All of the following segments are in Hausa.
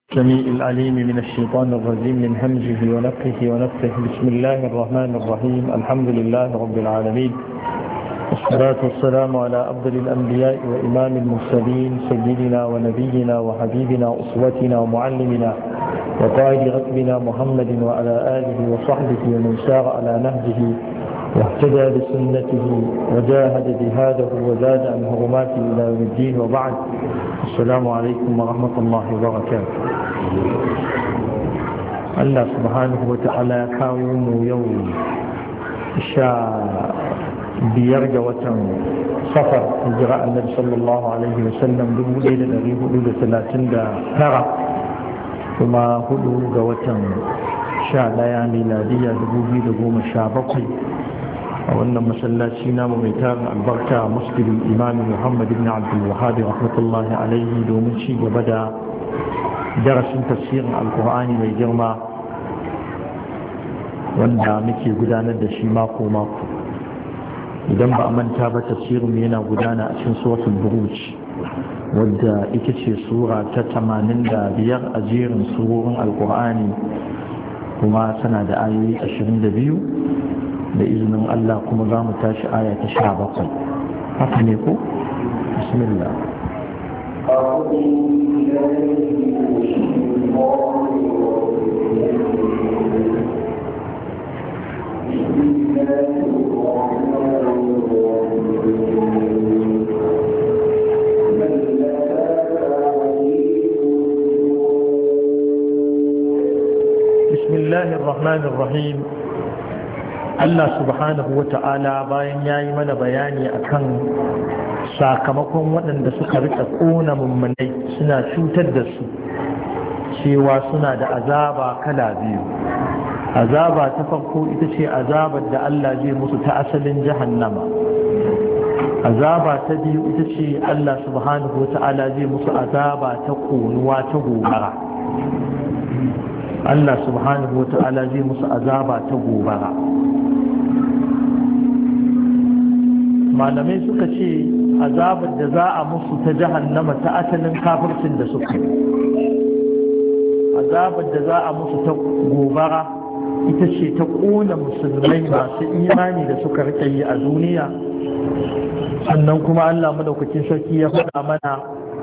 السميع العليم من الشيطان الرجيم من همزه ونفخه ونفخه. بسم الله الرحمن الرحيم. الحمد لله رب العالمين، والصلاة والسلام على أفضل الأنبياء وإمام المرسلين سيدنا ونبينا وحبيبنا أسوتنا ومعلمنا وقائد ركبنا محمد وعلى آله وصحبه ومن سار على نهجه واهتدى بسنته وجاهد جهاده وزاد عن حرماته إلى يوم الدين، وبعد. السلام عليكم ورحمة الله وبركاته. الله سبحانه وتعالى كاوم يوم بيرجى وتم صفر إجراء النبي صلى الله عليه وسلم بمولد الأريه حدود 39 وما حدود وتم لا ميلادية 2017 وأن مسلاتنا وميتان البركة مسجد الإمام محمد بن عبد الوهاب رحمة الله عليه دومن شيء بدأ درس تفسير القرآن من جرمى wanda muke gudanar da shi mako-mako. Idan ba a manta ba, tafsirin yana gudana a cikin suratul buruj, wadda ita ce sura ta 85 a jerin surorin alkur'ani, kuma tana da ayoyi 22. da izinin Allah kuma za mu tashi aya ta 17. haka ne ko? bismillah. بسم الله الرحمن الرحيم. Allah subhanahu wa ta'ala bayan ya yi mana bayani akan sakamakon waɗanda suka rika ƙona mummunai suna cutar da su, cewa suna da azaba kala biyu. Azaba ta farko ita ce azabar da Allah zai musu ta asalin jahannama. Azaba ta biyu ita ce Allah subhanahu wa ta'ala zai musu azaba ta ƙonuwa ta gobara. Allah subhanahu wa ta'ala zai musu azaba ta gobara. Malamai suka ce azabar da za a musu ta jahannama ta asalin kafircin da suka yi. Azabar da za a musu ta gobara ita ce ta ƙona musulmai masu imani da suka rike yi a duniya. Sannan kuma Allah madaukakin sarki ya faɗa mana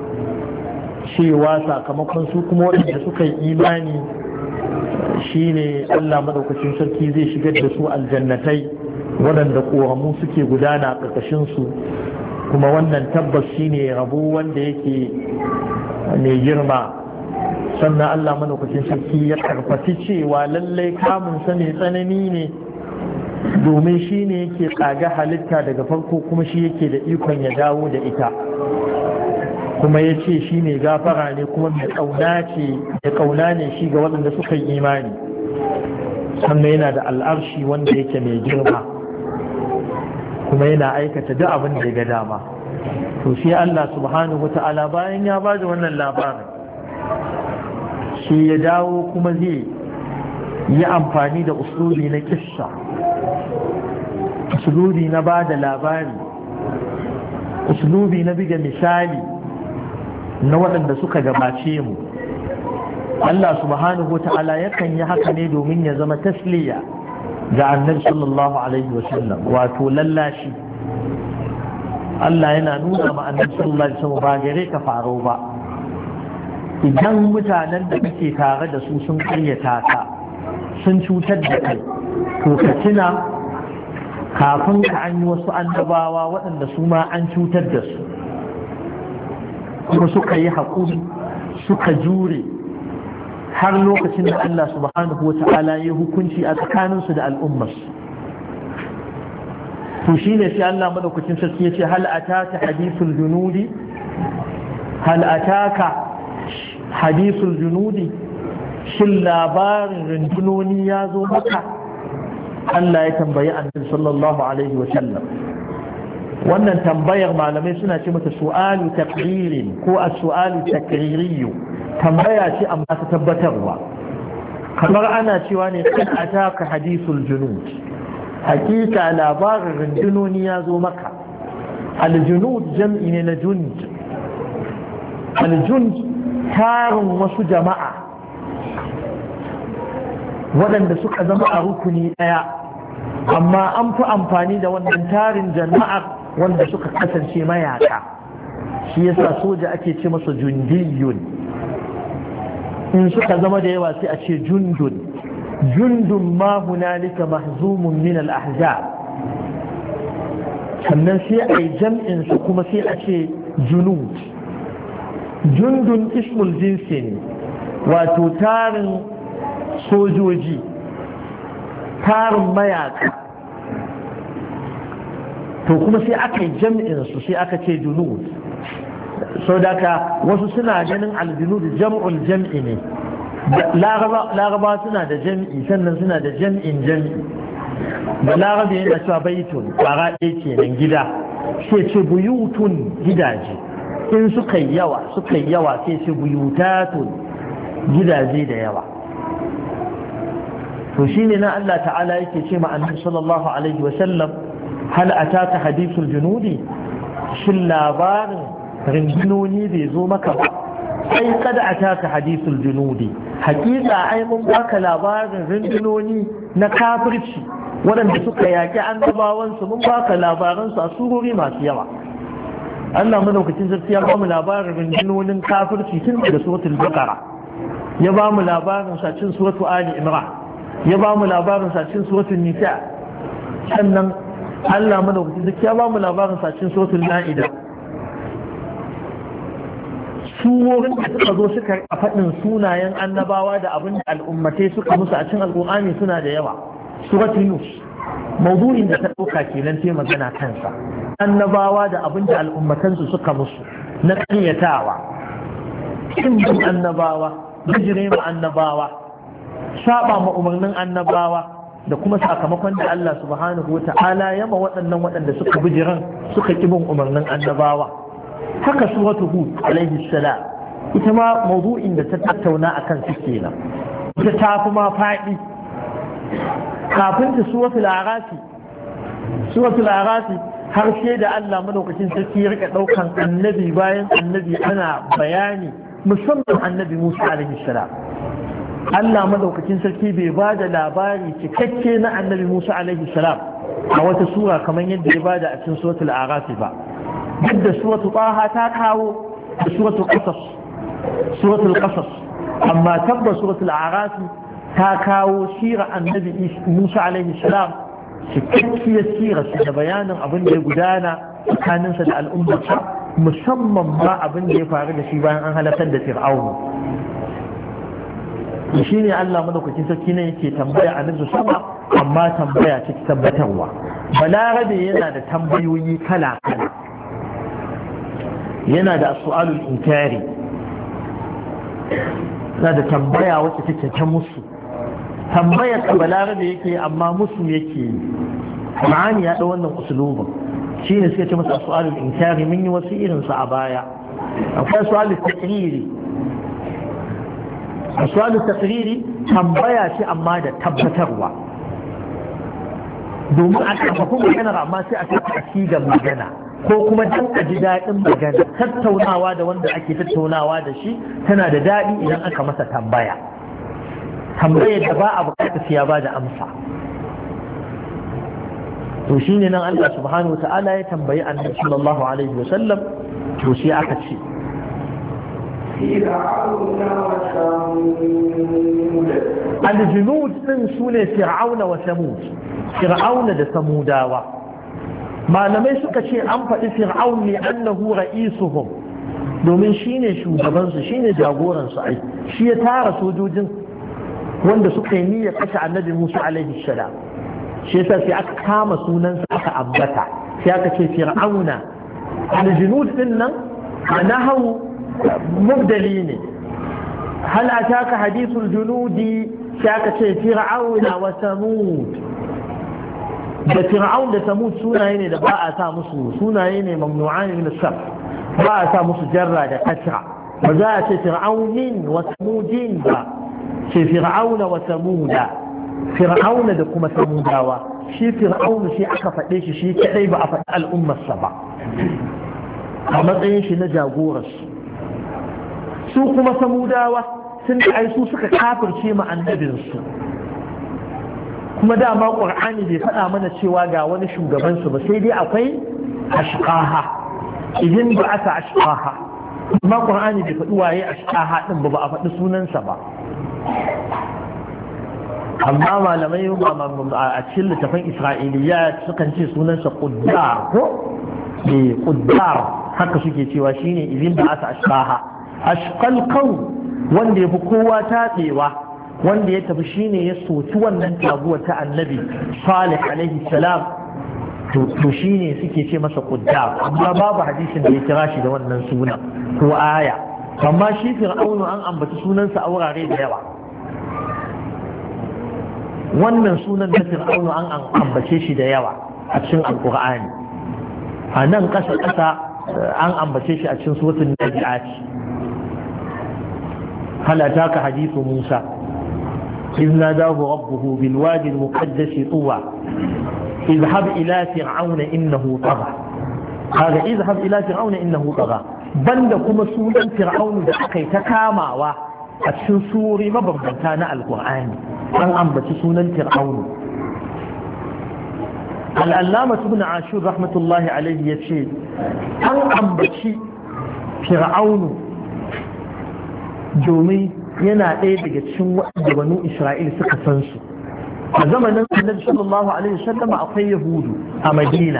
cewa sakamakon su kuma waɗanda suka yi imani shine Allah madaukakin sarki zai shigar da su aljannatai waɗanda ƙoramu suke gudana a ƙarƙashinsu, kuma wannan tabbas shine rabo wanda yake mai girma. Sannan Allah madaukakin sarki ya karfafi cewa lallai kamun sa mai tsanani ne, domin shi ne yake ƙaga halitta daga farko kuma shi yake da ikon ya dawo da ita, kuma ya ce shi ne gafara ne kuma mai ƙauna ne shi ga waɗanda suka yi imani. Sannan yana da al'arshi wanda yake mai girma, kuma yana aikata duk abin da ya ga dama. To sai Allah subhanahu wa ta'ala bayan ya ba da wannan labarin, shi ya dawo kuma zai yi amfani da usulubi na kissa, usulubi na ba da labari, usulubi na biga misali na waɗanda suka gabace mu. Allah subhanahu wa ta'ala yakan yi haka ne domin ya zama tasliya ga annabi sallallahu alaihi wasallam, wato lallashi. Allah yana nuna ma annabi sallallahu alaihi wasallam ba gare ka faro ba. Idan mutanen da kake tare da su sun karyata ka, sun cutar da kai, to ka tuna kafin ka an yi wasu annabawa waɗanda su ma an cutar da su, kuma suka yi haƙuri suka jure har lokacin da Allah subhanahu wa ta'ala ya hukunci a tsakaninsu da al'ummarsu. To shi ne sai Allah madaukakin sarki ya ce hal ataka hadithul junudi, hal ataka hadithul junudi, shin labarin rundunoni ya zo maka? Allah ya tambayi annabi sallallahu alaihi wa sallam. Wannan tambayar malamai suna ce mata su'alu taqririn ko as-su'alu taqririyyu, tambaya ce amma ta tabbatarwa. Kamar ana cewa ne kan ataka hadithul junud, hakika labarin rundunoni ya zo maka. Al-junud jam'i ne na jund. Al-jund tarin wasu jama'a waɗanda suka zama a rukuni ɗaya, amma an fi amfani da wannan tarin jama'ar wanda suka kasance mayaka. shi yasa soja ake ce masa jundiyun. in suka zama da yawa sai a ce jundun ma hunalika mahzumun min al-ahzab. sannan sai a yi jam'in su kuma sai a ce junud. jundun ismul jinsi ne, wato tarin sojoji, tarin mayaka. to kuma sai aka yi jam'in su sai aka ce junud. sau da ka wasu suna ganin aljunud jam'ul jam'i ne. laraba suna da jam'i sannan suna da jam'in jam'i. da laraba yana cewa baitun kwara ɗaya kenan gida, sai ce buyutun gidaje. in suka yi yawa sai ce buyutatun gidaje da yawa. to shine na Allah ta'ala yake ce ma annabi sallallahu alaihi wa sallam, hal ataka hadithul junudi, shin labarin rindinoni bai zo maka ba? sai kada ataka hadithul junudi, hakika ai mun baka labarin rindinoni na kafirci waɗanda suka yaƙi annabawansu, mun baka labaransu a surori masu yawa. Allah madaukakin sarki ya bamu labarin rindinonin kafirci tun daga suratul baqara, ya bamu labarin sa cikin suratul ali imran, ya bamu labarin sa cikin suratul nisa, sannan Allah madaukakin sarki ya bamu labarin sa cikin suratul maida. surorin da suka zo suka faɗin sunayen annabawa da abin da al'ummatai suka musu a cikin alƙur'ani suna da yawa. suratul yunus mawdu'in da ta ɗauka kenan sai magana kansa, annabawa da abin da al'ummatansu suka musu na ƙaryatawa, kimbin annabawa, bijire ma annabawa, saba ma umarnin annabawa, da kuma sakamakon da Allah subhanahu wa ta'ala ya ma waɗanda suka bijiran suka ƙibin umarnin annabawa. haka suratu hud alaihi salam ita ma mawdu'in da ta tattauna akan su kenan, ita ta fi ma faɗi. kafin ta suratul arafi har sai da Allah madaukakin sarki ya rika daukan annabi bayan annabi ana bayani, musamman annabi Musa alaihi salam. Allah madaukakin sarki bai ba da labari cikakke na annabi Musa alaihi salam a wata sura kamar yadda ya bada a cikin suratul arafi ba. duk da suratul taha ta kawo da suratul qasas, amma tabbas suratul arafi ta kawo sira annabi Musa alaihi salam, cikakkiyar sira da bayanin abin da ya gudana tsakaninsa da al'ummarsa, musamman ma abin da ya faru da shi bayan an halakar da fir'aunu. shi ne Allah madaukakin sarki ne yake tambaya a nan sama, amma tambaya ce tabbatarwa. balarabe yana da tambayoyi kala kala, yana da su'alul inkari, yana da tambaya wacce take ta musu. tambayar ka balarabe yake amma musu yake yi. Qur'ani ya ɗau wannan usulubin, shi ne suka ce masa su'alul inkari. mun yi wasu irinsu a baya. akwai su'alul taqriri. su'alul taqriri tambaya ce amma da tabbatarwa, domin a karfafin maganar amma sai a kai da magana, ko kuma dan a ji daɗin magana. tattaunawa da wanda ake tattaunawa da shi tana da daɗi idan aka masa tambaya tambayar da ba a bukatar siya ba da amsa. to shine nan Allah subhanahu wa ta'ala ya tambayi annabi sallallahu alaihi wa sallam, to sai aka ce al-junud din sune fir'auna wa samud, fir'auna da samudawa. malamai suka ce an faɗi fir'aun ne annahu ra'isuhum, domin shine shugabansu, shine jagoransu. ai shi ya tara sojojin wanda suka yi niyyar kashe annabi Musa alaihi salam. shi yasa sai aka kama sunansa aka ambata, sai aka ce fir'auna. al-junud din nan nahawu mubdali ne. hal ataka hadithul junudi, sai aka ce fir'auna wa samud. da fir'aun da samud sunaye ne da ba a sa musu, sunaye ne mamnu'an min as-sarf, ba a sa musu jarra da kasra. ba za a ce fir'aunin wa samudin ba, ce fir'auna wa samuda, fir'auna da kuma samudawa. shi fir'auna shi aka faɗe shi kadai, ba a faɗi al'ummarsa ba a matsayin shi na jagorarsu. su kuma samudawa sun da ai su suka kafirce ma annabinsu kuma dama ƙur'ani bai faɗa mana cewa ga wani shugabansu ba sai dai akwai ashqaha idan ba asa ashqaha amma ƙur'ani bai faɗi waye ashqaha din ba a faɗi sunansa ba amma malamai a cikin littafin isra'iliya sukan ce sunansa quddar ko quddar haka suke cewa shine idan ba asa ashqaha ashqal qaum wanda yafi kowa tatsewa wanda ya tafi shine ya soki wannan taguwa ta annabi salih alaihi salam to shine suke ce masa quddar amma babu hadisin da ya kira shi da wannan suna ko aya amma shi fir'aunu an ambaci sunansa a wurare da yawa wannan sunan na fir'aunu an ambace shi da yawa a cikin alqur'ani a nan ƙasa an ambace shi a cikin suratul nazi'at hal ataka hadithu musa إذ ناداه ربه بالوادي المقدس طوى اذهب إلى فرعون إنه طغى هذا اذهب إلى فرعون إنه طغى بندكم سونا فرعون دعكي تكاما وأتشن مبربتان القرآن أن أنبت سونا فرعون العلامة ابن عاشور رحمة الله عليه يشيد أن أنبت فرعون جومي yana ɗaya daga cikin waɗanda banu Isra'il suka san su a zamanin annabi sallallahu alaihi wasallam akwai yahudu a Madina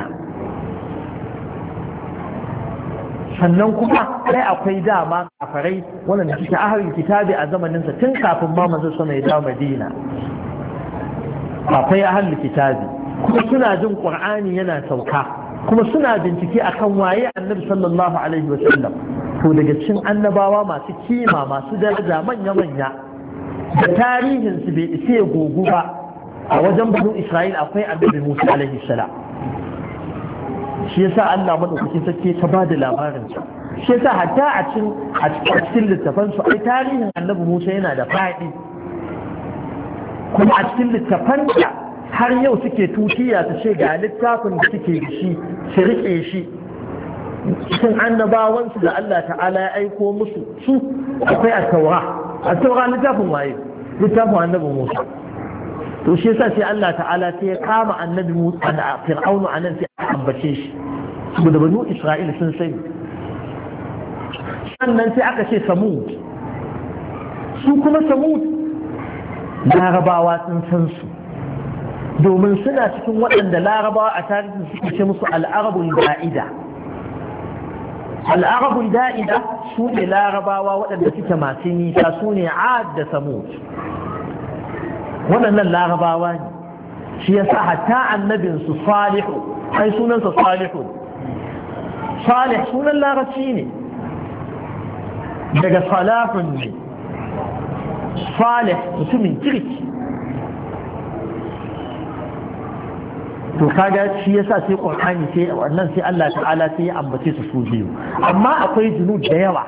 sannan kuma sai akwai dama kafarai wanda suke ahlul kitabi a zamanin sa tun kafin ma manzo sama ya dawo Madina akwai ahlul kitabi kuma suna jin Qur'ani yana sauka kuma suna bincike akan waye annabi sallallahu alaihi wasallam to daga cikin annabawa masu kima masu daraja manya-manya da tarihinsu bai isa gogu ba a wajen banu Isra'il akwai annabi Musa alaihi salam shi yasa Allah madaukakin sarki ta bada labarin sa shi yasa hatta a cikin littafan su ai tarihin annabi Musa yana da faɗi kuma a cikin littafan da har yau suke tutiya su ce ga littafin da suke da shi su rike shi cikin annabawansu da Allah ta'ala ya aiko musu su akwai a taura littafin waye littafin annabi Musa to shi yasa sai Allah ta'ala sai ya kama annabi Musa da Fir'aunu anan sai aka ambace shi saboda banu Isra'ila sun sani sannan sai aka ce Samud su kuma Samud larabawa sun san su domin suna cikin waɗanda larabawa a tarihin suke ce musu al'arabul ba'ida al'arabul da'ida su ne larabawa waɗanda suke masu nisa su ne ad da samud waɗannan larabawa ne shi ya sa hatta annabinsu salihu ai sunansa salihu salih sunan larabci ne daga salafin ne salih mutumin kirki to kaga shi yasa sai Qur'ani sai wannan sai Allah ta'ala sai ya ambace su biyu amma akwai junud da yawa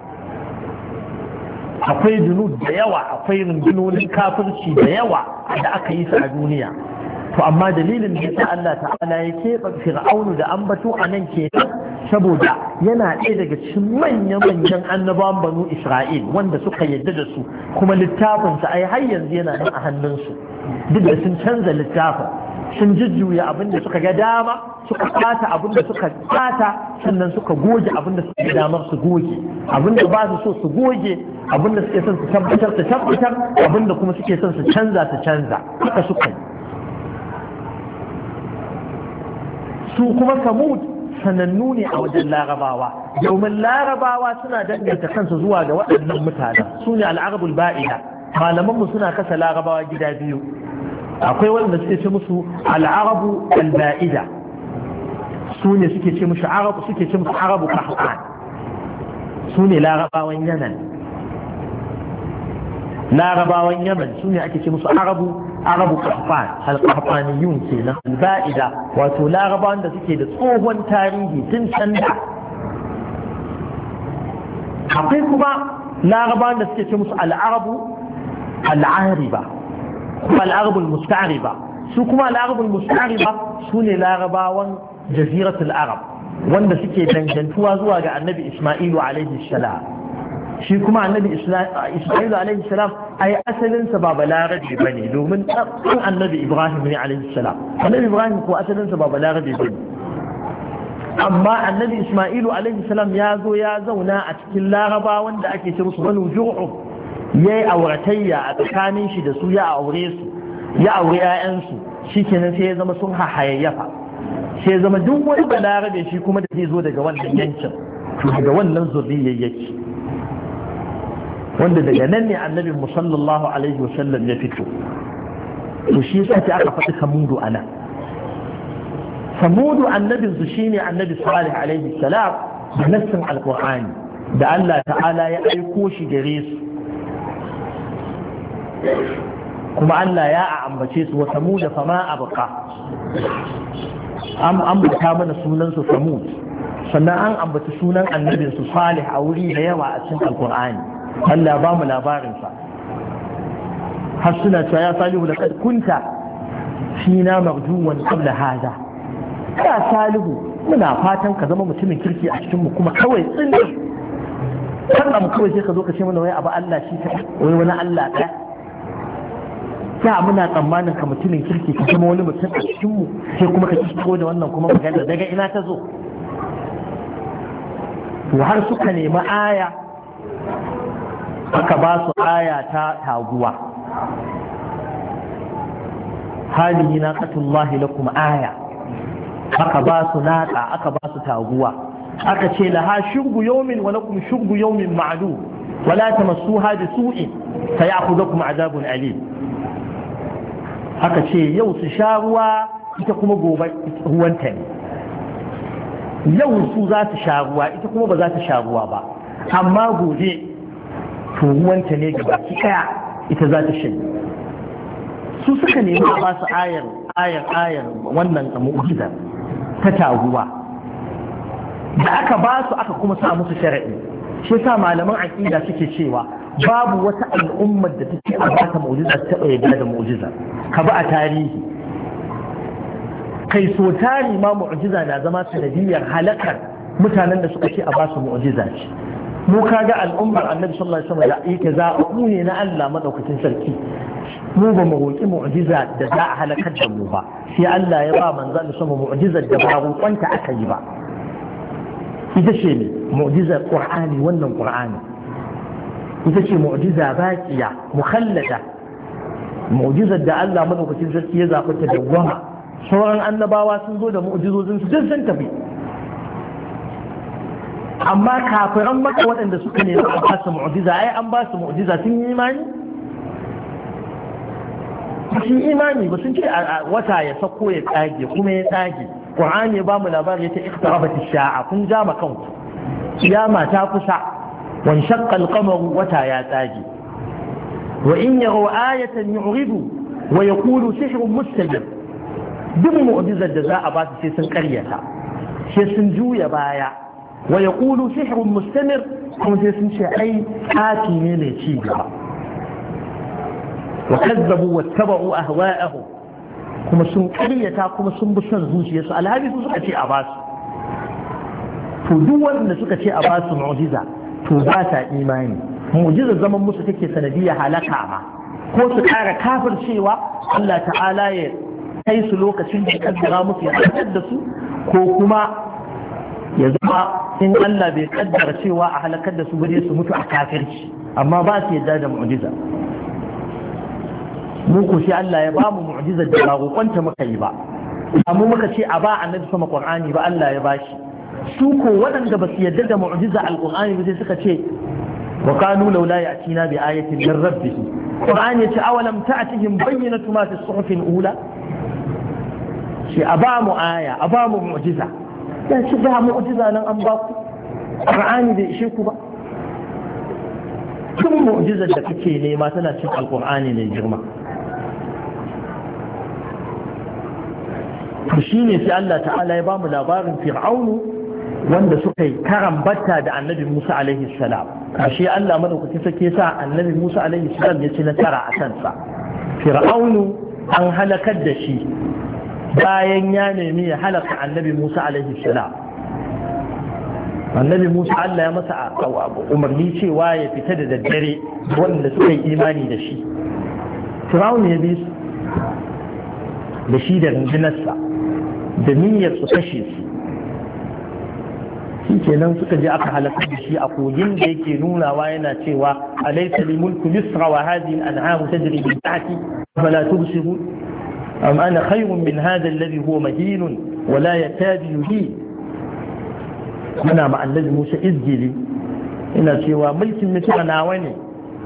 akwai rundunonin kafirci da yawa da aka yi su a duniya to amma dalilin da yasa Allah ta'ala ya keɓe Fir'aunu da ambato a nan kenan saboda yana ɗaya daga cikin manyan annabawan banu Isra'il wanda suka yadda da su kuma littafinsa ai har yanzu yana nan a hannunsu duk da sun canza littafin sun jujjuya abin da suka ga dama suka ɓata abin da suka ɓata sannan suka goge abin da suka ga damar su goge abin da ba su so su goge abin da suke son su tabbatar abin da kuma suke son su canza haka suka yi su kuma Samud sanannu ne a wajen larabawa domin larabawa suna danganta kansu zuwa ga waɗannan mutanen su ne al'arabul ba'ida malamanmu suna kasa larabawa gida biyu akwai wanda suke ce musu al'arabu al-ba'ida su ne suke ce musu arabu kahfan su ne larabawan yaman su ne ake ce musu arabu kahfan al-kahfaniyun kenan al-ba'ida wato larabawan da suke da tsohon tarihi tun canza akwai kuma larabawan da suke ce musu al'arabu al-ariba kuma al'arabul musta'riba su kuma al'arabul musta'riba su ne larabawan jaziratul arab wanda suke dangantuwa zuwa ga annabi isma'ilu alaihi salam shi kuma annabi Isma'il alaihi salam ai asalinsa ba balarabe bane domin ɗan annabi Ibrahim ne alaihi salam. Annabi Ibrahim ko asalinsa ba balarabe bane, amma annabi Isma'ilu alaihi salam ya zo ya zauna a cikin Laraba wanda ake ce musu Banu Jur'um, yayi auratayya a tsakanin shi da su, ya aure su, ya aure ƴaƴansu, shikenan sai ya zama sun hayayyafa, sai ya zama duk wani balarabe shi kuma da zai zo daga wannan yankin to daga wannan zuriyar yake, wanda daga nan ne annabi sallallahu alaihi wasallam ya fito. to shi yasa sai aka faɗi Samudu ana. Samudu annabinsu shine annabi Salih alaihi salam da nassin alqur'ani da Allah ta'ala ya aiko shi gare su, kuma Allah ya ambace su wa Samud fa ma abqa, an ambata mana sunan su Samud, sannan an ambaci sunan annabinsu Salih a wuri da yawa a cikin alqur'ani. Allah ba mu labarin sa har suna cewa ya Salihu laqad kunta fina marjuwan qabla hada, ya Salihu muna fatan ka zama mutumin kirki a cikin mu, kuma kawai tsindin kan mu kawai sai ka zo ka ce mana wai abu Allah shi ta wai wani Allah ɗaya. Ya muna tsammanin ka mutumin kirki ka zama wani mutum a cikin mu, sai kuma ka kisko da wannan kuma magana daga ina ta zo. To har suka nemi aya, aka ba su aya ta taguwa, halihi naqatullahi lakum aya, aka ba su naqa, aka ba su taguwa, aka ce laha shurbu yawmin wa lakum shurbu yawmin ma'lum wa la tamassuha bi su'in fayakhudhukum adhabun alim. Aka ce yau su sha ruwa, ita kuma gobe ruwanta ne. Yau su za su sha ruwa, ita kuma ba za ta sha ruwa ba, amma gobe to ruwanta ne gaba ki daya ita za ta shanye. Su suka nemi a ba su ayar wannan mu'jiza ta taguwa, da aka ba su aka kuma sa musu shari'i. Shi yasa malaman aqida suke cewa babu wata al'ummar da take a bata mu'jiza ta yadda da mu'jiza, ka ba a tarihi kai so tari ma mu'jiza na zama sanadiyar halakar mutanen da suka ce a ba su mu'jiza ce. mu kaga al'ummar annabi sallallahu alaihi wasallam da yake zaɓu ne na Allah madaukakin sarki, mu ba mu roƙi mu'jiza da za a halakar da mu ba, sai Allah ya ba manzo Allah sama mu'jizar da ba roƙonta aka yi ba. Ita ce ne mu'jizar Qur'ani, wannan Qur'ani ita ce mu'jiza baqiya mukhallada, mu'jizar da Allah madaukakin sarki ya zaɓi ta dawwama. Sauran annabawa sun zo da mu'jizozin su duk sun tafi, amma kafiran maka waɗanda suka ne a ba su mu'jiza, ai an ba su mu'jiza sun yi imani? Sun imani ba, sun ce wata ya sako ya tsage kuma ya tsage. Qur'ani ya ba mu labari ya ce iqtarabat ash-sha'a, kun ja ma kanku kiyama ta kusa, wan shaqqa al-qamaru, wata ya tsage. Wa in yaraw ayatan yu'ridu wa yaqulu sihrun mustajab, duk mu'jizar da za a ba su sai sun karyata, sai sun juya baya. Wa yaqulu sihrun mustamir, kuma sai sun ce ai tsafi ne mai ci gaba. Wa kazzabu wattaba'u ahwa'ahum, kuma sun karyata kuma sun bi son zuciyarsu, alhali su suka ce a basu. To duk wanda suka ce a basu mu'jiza to ba ta imani, mu'jiza zaman musu take sanadiyar halaka ma, ko su kara kafircewa Allah ta'ala ya kai su lokacin da kaddara musu ya halakar da su, ko kuma ya zama in Allah bai kaddara cewa a halakar da su bare su mutu a kafirci, amma ba su yadda da mu'jiza. mu ko sai Allah ya ba mu mu'jizar da ba roƙonta muka yi ba, amma muka ce a ba annabi sama Qur'ani ba, Allah ya bashi. Su ko waɗanda ba su yarda da mu'jiza al-Qur'ani ba sai suka ce wa qalu laula ya'tina bi ayatin min rabbih. Qur'ani ya ce awalam ta'tihim bayyinatu ma fi as-suhuf al-ula, shi a ba mu aya, a ba mu mu'jiza. Ya ce ba mu'jiza nan an ba ku, Qur'ani bai ishe ku ba. Tun mu'jizar da kake nema tana cin al-Qur'ani mai girma. to shine sai Allah ta'ala ya bamu labarin fir'aunu wanda suka yi karambata da annabi Musa alaihi salam. Ashe Allah madaukakin sake sa annabi Musa alaihi salam ya ci nasara a kansa. Fir'aunu an halakar da shi bayan ya nemi ya halaka annabi Musa alaihi salam. annabi Musa Allah ya masa umarni cewa ya fita da daddare wanda suka yi imani da shi Fir'aun ya bi su da shi da rundunarsa da niyyar su kashe su shi kenan suka je aka halaka da shi a kogin da yake nunawa yana cewa alaysa li mulku misra wa hadhihi al-an'am tajri min tahti fala tubsirun am ana khayrun min hadha alladhi huwa mahin wa la yakadu yuhi muna ma annabi Musa izgili ina cewa mulkin misra nawa ne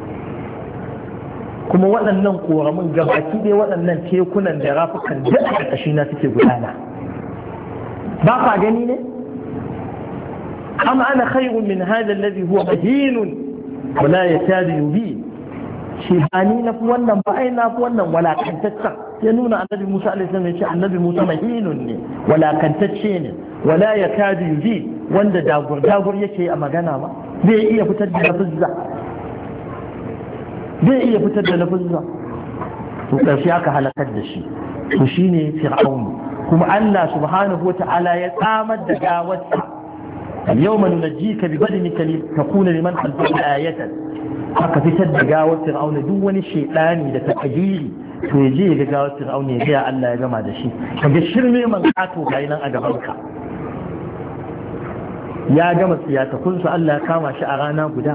kuma waɗannan ƙoramin gabaki ɗaya waɗannan tekunan da rafukan da a ƙarƙashi na suke gudana ba ka gani ne amma ana khairun min hada alladhi huwa mahinun wala yakadu yubi shi ba ni na fi wannan ba ai na fi wannan walakantaccen ya nuna annabi Musa alaihi salam ya ce annabi Musa mahinun ne walakantacce ne wala yakadu yubi wanda dagur yake a magana ba zai iya fitar da lafuzza zai iya fitar da lafuzza to ƙarshe aka halakar da shi to shine fir'aun kuma Allah subhanahu wata'ala ya tsamar da gawarsa al-yawma nunajjika bi badanika li takuna liman khalfaka ayatan aka fitar da gawar fir'aun duk wani shedani da takadiri to ya je ga gawar fir'aun ya ga Allah ya gama da shi kaga shirme man kato ga nan a gaban ka ya gama siyata kun Allah ya kama shi a rana guda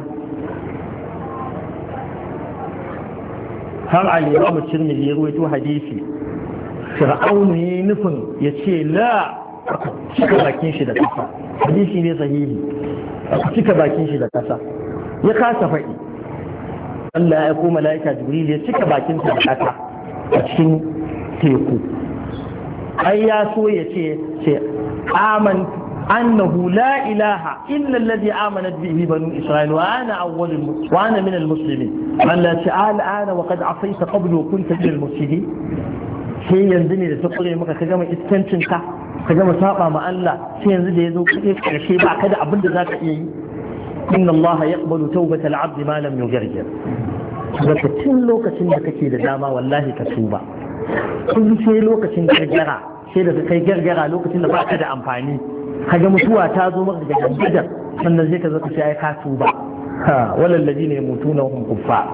har al-Imam Tirmidhi ya rawaito hadisi Fir'aun ne nufin ya ce la cika bakin shi da kasa hadisi ne sahihi cika bakin shi da kasa ya kasa faɗi Allah ya aiko mala'ika Jibril ya cika bakin sa da kasa a cikin teku ai ya so ya ce aman أنه لا إله إلا الذي آمنت به بنو إسرائيل وأنا من المسلمين ألا تعال الآن وقد عصيت قبل وكنت من المفسدين sai yanzu ne da ta kure maka ka gama iskancinka ka gama saba ma Allah sai yanzu da ya zo kuɗe ƙarshe ba ka da abin da za ka iya yi inna Allah yaqbalu tawbata al-abd ma lam yughargir daga tun lokacin da kake da dama wallahi ka tuba kun sai lokacin gargara sai da kai gargara lokacin da ba ka da amfani kaga mutuwa ta zo maka daga gidan sannan zai ka zo ka ce ai ka tuba walal ladina yamutuna hum kuffar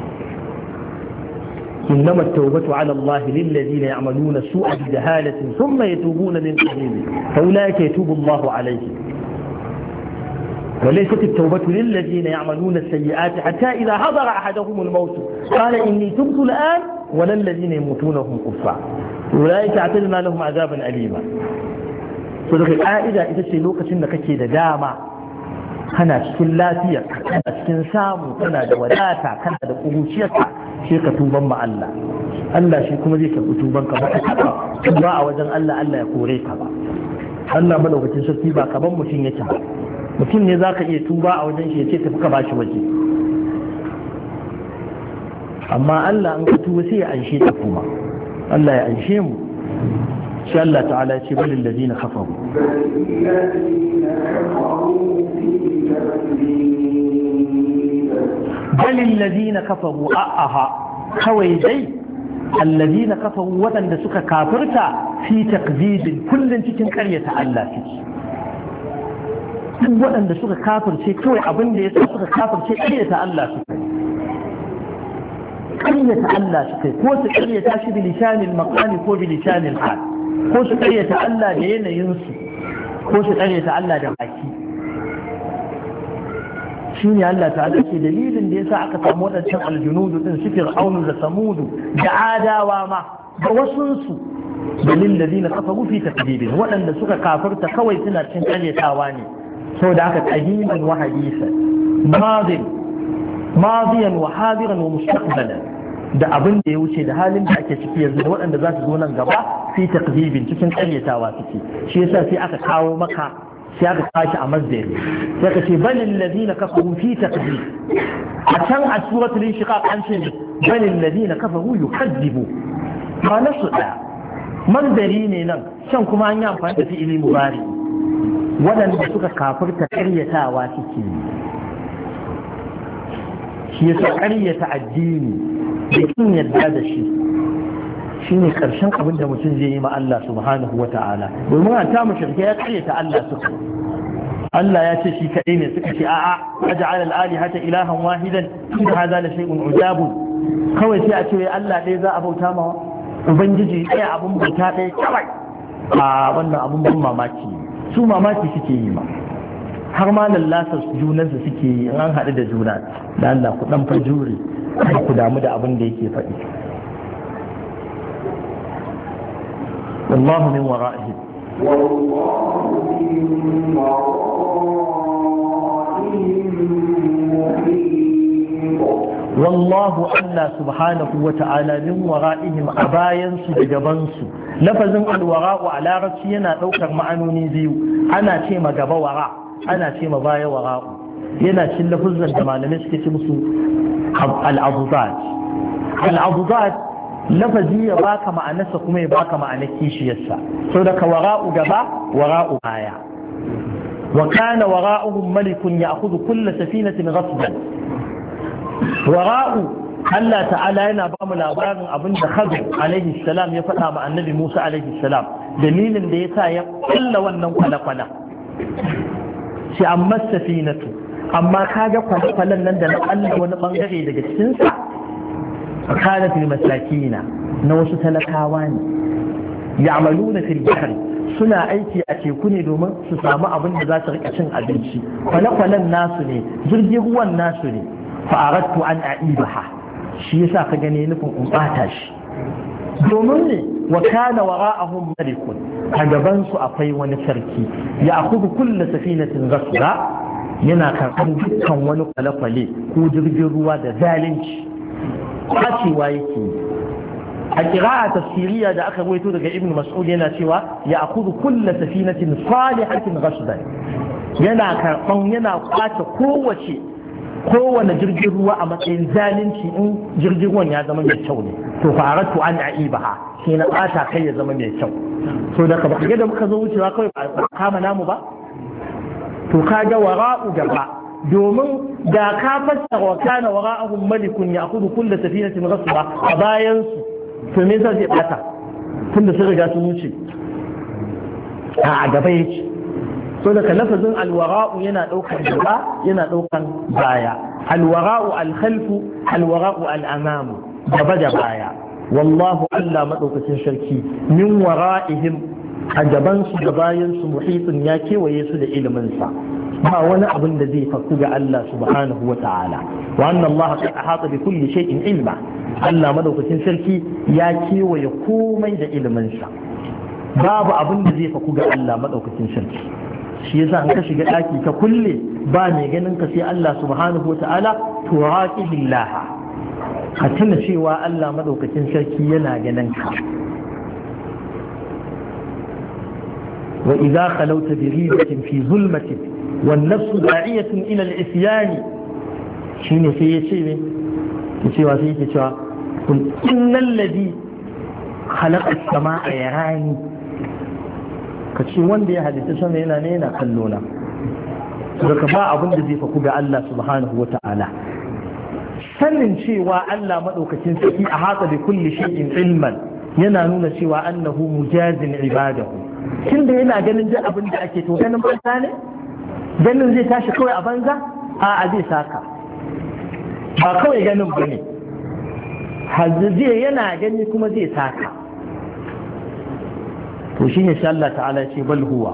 إنما التوبة على الله للذين يعملون سوء بجهالة ثم يتوبون من قريب فأولئك يتوب الله عليهم وليست التوبة للذين يعملون السيئات حتى إذا حضر أحدهم الموت قال إني تبت الآن ولا الذين يموتون هم كفار أولئك اعتدنا لهم عذابا أليما صدق الآئدة إذا سيلوك سنك كيدا داما kana cikin lafiya kana cikin samu kana da wadata kana da kuruciyarka sai ka tuban ma Allah Allah shi kuma zai karɓi tuban ka ba a wajen Allah Allah ya kore ka ba Allah madaukakin sarki ba kaman mutum yake ba mutum ne zaka iya tuba a wajen shi ya ce tafi ka bashi waje amma Allah an ka tuba sai ya anshe ta kuma Allah ya anshe mu sai Allah ta'ala ya ce balil ladina kafaru balil ladina kafaru a'aha kawai dai alladina kafaru wadanda suka kafirta fi takzibin kullun cikin ƙaryata Allah suke duk wadanda suka kafirce kawai abin da yasa suka kafirce ƙaryata Allah suke ƙaryata Allah suke ko su ƙaryata shi bi lisanil maqami ko bi lisanil hal ko su ƙaryata Allah da yanayinsu ko su ƙaryata Allah da baki shi ne Allah ta'ala ke dalilin da ya sa aka samu waɗancan aljunudu ɗin su fir'aunu da samudu da adawa ma da wasunsu dalil da zina kafa rufi ta kadibin waɗanda suka kafarta kawai suna cin ƙaryatawa ne sau da aka ƙahiman wa hadisa maziyan wa hadiran wa mustaqbalan da abin da ya wuce da halin da ake ciki yanzu da waɗanda za su zo nan gaba fi takzibin cikin ƙaryatawa suke shi yasa sai aka kawo maka sai aka kashi a masdari sai ka ce balil ladina kafaru fi takzib a can a suratul inshiqaq an ce balil ladina kafaru yukazzibu ma nasu daya masdari ne nan can kuma an yi amfani da fi'ili mubari waɗanda suka kafirta ƙaryatawa suke shi yasa ƙaryata addini da kin yadda da shi ne karshen abin da mutum zai yi ma Allah subhanahu wa ta'ala domin a ta mushrike ya karyata Allah suka Allah ya ce shi kaɗai ne suka ce a'a aj'al al-alihata ilahan wahidan in hadha la shay'un ujab kawai sai a ce Allah ɗaya za a bauta ma ubangiji ɗaya abun bauta ɗaya kawai a wannan abun ban mamaki su mamaki suke yi ma har ma lallasa junansu suke yi in an haɗu da juna da Allah ku ɗan fajure ku damu da abin da yake faɗi wallahu min wara'ihim wallahu Allah subhanahu wa ta'ala min wara'ihim a bayansu da gabansu lafazin alwara'u a larabci yana ɗaukar ma'anoni biyu ana ce ma gaba wara ana ce ma baya wara'u yana cin lafuzan da malamai suke ce musu al'abudat lafazi ya baka ma'anarsa kuma ya baka ma'anar kishiyarsa sau da ka wara'u gaba wara'u baya wa kana wara'uhum malikun ya'khudhu kull safinatin ghasban wara'u Allah ta'ala yana ba mu labarin abin da Khadir alaihi salam ya faɗa ma annabi Musa alaihi salam dalilin da yasa ya kulla wannan kwala-kwala shi amma safinatu amma kaga kwale-kwalen nan da na Allah wani bangare daga cikinsa kana fil masakina na wasu talakawa ne ya'maluna fil bahri suna aiki a teku ne domin su samu abin da za su rika cin abinci kwale-kwalen nasu ne jirgin ruwan nasu ne fa aradtu an a'ibaha shi yasa ka gane nufin in bata shi domin ne wa kana wara'ahum malikun a gaban su akwai wani sarki ya akudu kullu safinatin ghasba yana karɓar dukkan wani kwale-kwale ko jirgin ruwa da zalunci kwacewa yake a ƙira'a tafsiriya da aka rawaito daga ibn mas'ud yana cewa ya akudu kulla safinatin salihatin ghasban yana karɓan yana kwace kowane jirgin ruwa a matsayin zalunci in jirgin ruwan ya zama mai kyau ne to faratu an a'ibaha sai na ɓata kai ya zama mai kyau so da ba ga da muka zo wucewa kawai ba kama namu ba to kaga wara'u gaba domin da ka fassara wa kana wara'ahum malikun ya'khudhu kull safinatin ghasba a bayan su to me zai bata tunda sun riga sun wuce a gaba yake so daga lafazin alwara'u yana daukan gaba yana daukan baya alwara'u alkhalfu alwara'u al'amamu gaba da baya wallahu Allah madaukakin sarki min wara'ihim a gabansu da bayansu muhitsin ya kewaye su da iliminsa ba wani abin da zai faku ga Allah subhanahu wa ta'ala wa anna Allah qad ahata bi kulli shay'in ilma Allah madaukakin sarki ya kewaye komai da iliminsa babu abin da zai faku ga Allah madaukakin sarki shi yasa an ka shiga daki ka kulle ba mai ganin ka sai Allah subhanahu wa ta'ala to raqibillah ka tuna cewa Allah madaukakin sarki yana ganin ka وإذا خلوت بغيبة في ظلمة والنفس داعية إلى العصيان شين سيشي قل إن الذي خلق السماء يراني كشي وندي هذه تسمى نينا خلونا daga ba abin da zai faku ga Allah subhanahu wa ta'ala sanin cewa Allah madaukakin sarki a haka da kulli shay'in ilman yana nuna cewa annahu mujazin ibadahu tunda yana ganin duk abin da ake to ganin banza ne ganin zai tashi kawai a banza a zai saka ba kawai ganin bane zai yana gani kuma zai saka to shine sai Allah ta'ala ce bal huwa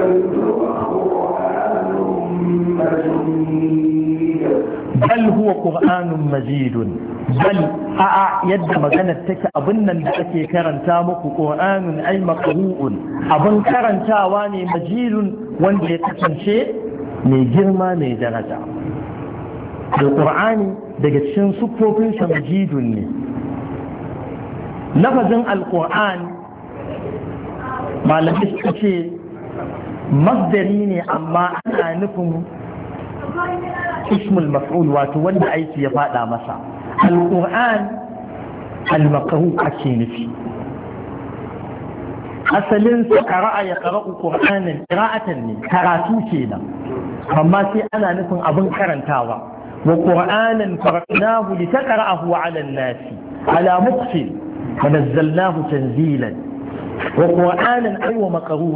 bal huwa qur'anun majidun bal a'a yadda maganar take abin nan da ake karanta muku qur'anun ay maqru'un abin karantawa ne majidun wanda ya kasance mai girma mai daraja alqur'ani daga cikin sufofin sa majidun ne lafazin alqur'an malamai suka ce masdari ne amma ana nufin ismul maf'ul wato wanda aiki ya fada masa alquran almaqru ake nufi asalin sa qara'a ya qara'u qur'anan qira'atan ne karatu kenan amma sai ana nufin abin karantawa wa qur'anan faraqnahu litaqra'ahu 'ala an-nasi 'ala muqfil wa nazzalnahu tanzilan wa qur'anan ay wa maqru'an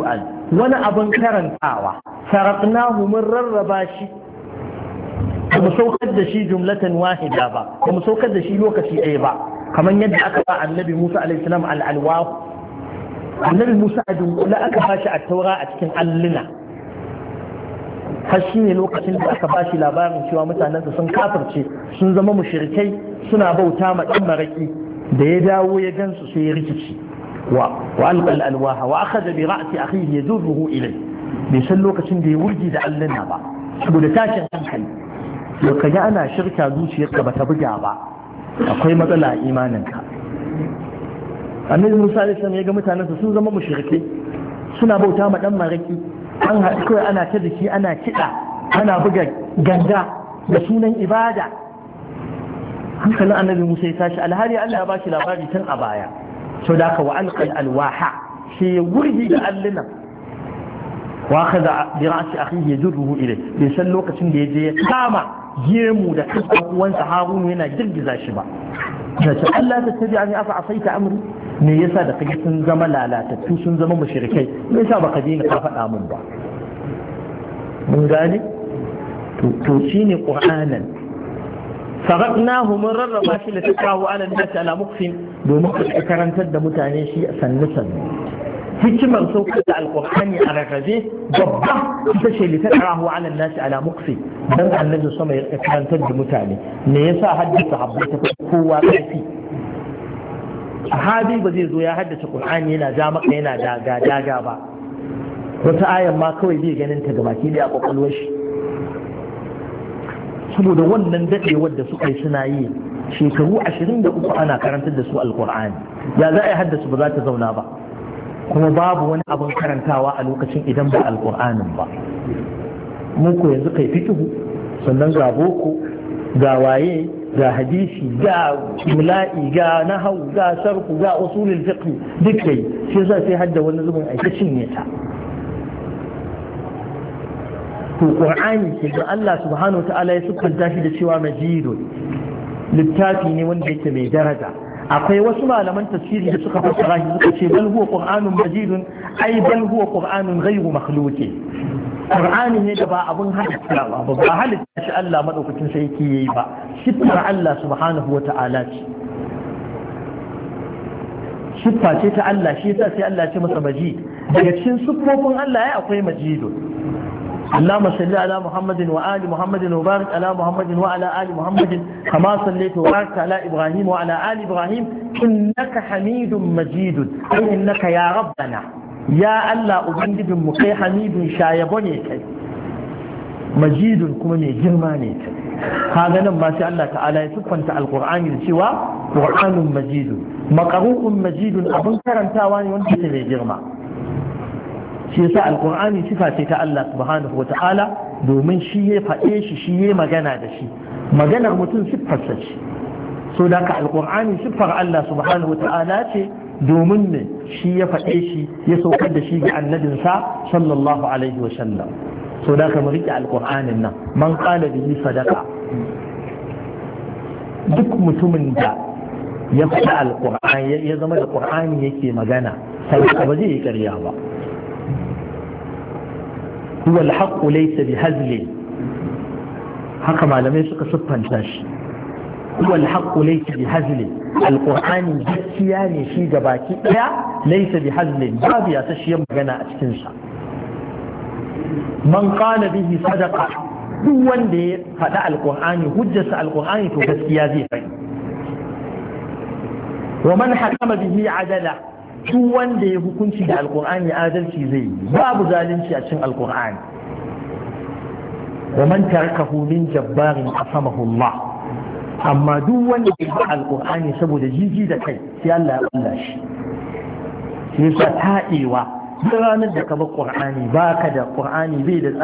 wani abin karantawa sarqnahu mun rarraba shi mu saukar da shi jumlatan wahida ba mu saukar da shi lokaci ɗaya ba kamar yadda aka ba annabi Musa alaihi salam al-alwah annabi Musa a dunkula aka ba shi at-taura a cikin alluna har shi ne lokacin da aka ba shi labarin cewa mutanensa sun kafirce sun zama mushrikai suna bauta ma dan maraki da ya dawo ya gansu sai ya rikici wa alqa al-alwaha wa akhadha bi ra'si akhihi yadurruhu ilayhi bai san lokacin da ya wurgi da alluna ba saboda tashin hankali to kaga ana shirka zuciyarka bata buga ba akwai matsala a imaninka annabi Musa alaihi salam ya ga mutanensa sun zama mushrikai suna bauta ma dan maraki an haɗu kawai ana ta jiki ana kiɗa ana buga ganga da sunan ibada hankalin annabi Musa ya tashi alhali Allah ya bashi labari tun a baya to da ka wa alqal alwaha shi ya wurgi da alluna wa akhadha bi ra'si akhihi yajruhu ilayhi bai san lokacin da yaje ya kama gemu da kan uwansa Harun yana girgiza shi ba yace Allah ta tabi'ani afa asaita amri me yasa da kage sun zama lalatattu sun zama mushrikai me yasa baka dina ka faɗa mun ba mun gane to shine qur'anan faraqnahu mun rarraba shi da takawu ala nasi ala muqsin domin ka karantar da mutane shi sannu sannu hikimar saukar da alqur'ani a rarrabe babba ita ce li taqrahu ala nasi ala muqsin dan annabi sama ya karantar da mutane me yasa haddasa habbai ta kowa kafi sahabi ba zai zo ya haddace Qur'ani yana ja maka yana daga ba wata ayan ma kawai zai ganin ta gabaki da a kwakwalwar shi saboda wannan dadewar da suka yi suna yi shekaru 23 ana karantar da su alqur'ani ya za a yi haddace ba za ta zauna ba kuma babu wani abin karantawa a lokacin idan ba alqur'anin ba mu ko yanzu kai fiqhu sannan ga boko ga waye ga hadisi ga mula'i ga nahau ga sarku ga usulul fiqh duk kai shi yasa sai hadda wani zubin aika cinye ta to qur'ani ke da Allah subhanahu wataala ya siffanta shi da cewa majidun littafi ne wanda yake mai daraja akwai wasu malaman tafsiri da suka fassara shi suka ce bal huwa qur'anun majidun ai bal huwa qur'anun ghayru makhluqin Qur'ani ne da ba abun halitta ba halitta shi Allah madaukakin sai yake yi ba sifar Allah subhanahu wa ta'ala ce siffa ce ta Allah shi yasa sai Allah ya ce masa majid daga cikin siffofin Allah ya akwai majidun اللهم صل على محمد وآل محمد وبارك على محمد وعلى آل محمد كما صليت وبارك على إبراهيم وعلى آل إبراهيم إنك حميد مجيد أي إنك يا ربنا يا الله أبنجد مكي حميد شايبوني كي مجيد كما جرماني كي هذا لما شاء الله تعالى يسفنت القرآن سوى قرآن مجيد مقروء مجيد أبن كرنتاواني وانت جرما shi yasa alqur'ani sifa ce ta Allah subhanahu wata'ala domin shi ya faɗe shi shi ya magana da shi maganar mutum siffarsa ce so da ka alqur'ani siffar Allah subhanahu wata'ala ce domin ne shi ya faɗe shi ya saukar da shi ga annabinsa sallallahu alaihi wa sallam so da ka mu riƙe alqur'anin nan man qala bihi sadaqa duk mutumin da ya faɗi alqur'ani ya zama da qur'ani yake magana sai ba zai yi ƙarya ba هو الحق ليس بهزل haka malamai suka siffanta shi هو الحق ليس بهزل القرآن gaskiya ne shi gabaki daya laysa bihazl babu ya tashiyar magana a cikin sa man qala bihi sadaqa duk wanda ya faɗa alqur'ani hujjarsa alqur'ani to gaskiya zai faɗi wa man hakama bihi adala duk wanda ya hukunci da alkur'ani adalci zai yi babu zalunci a cikin alkur'ani wa man tarakahu min jabbarin asamahu Allah amma duk wanda ya bi alkur'ani saboda jiji da kai sai Allah ya kulla shi sai yasa taɗewa duk ranar da ka bar qur'ani baka da qur'ani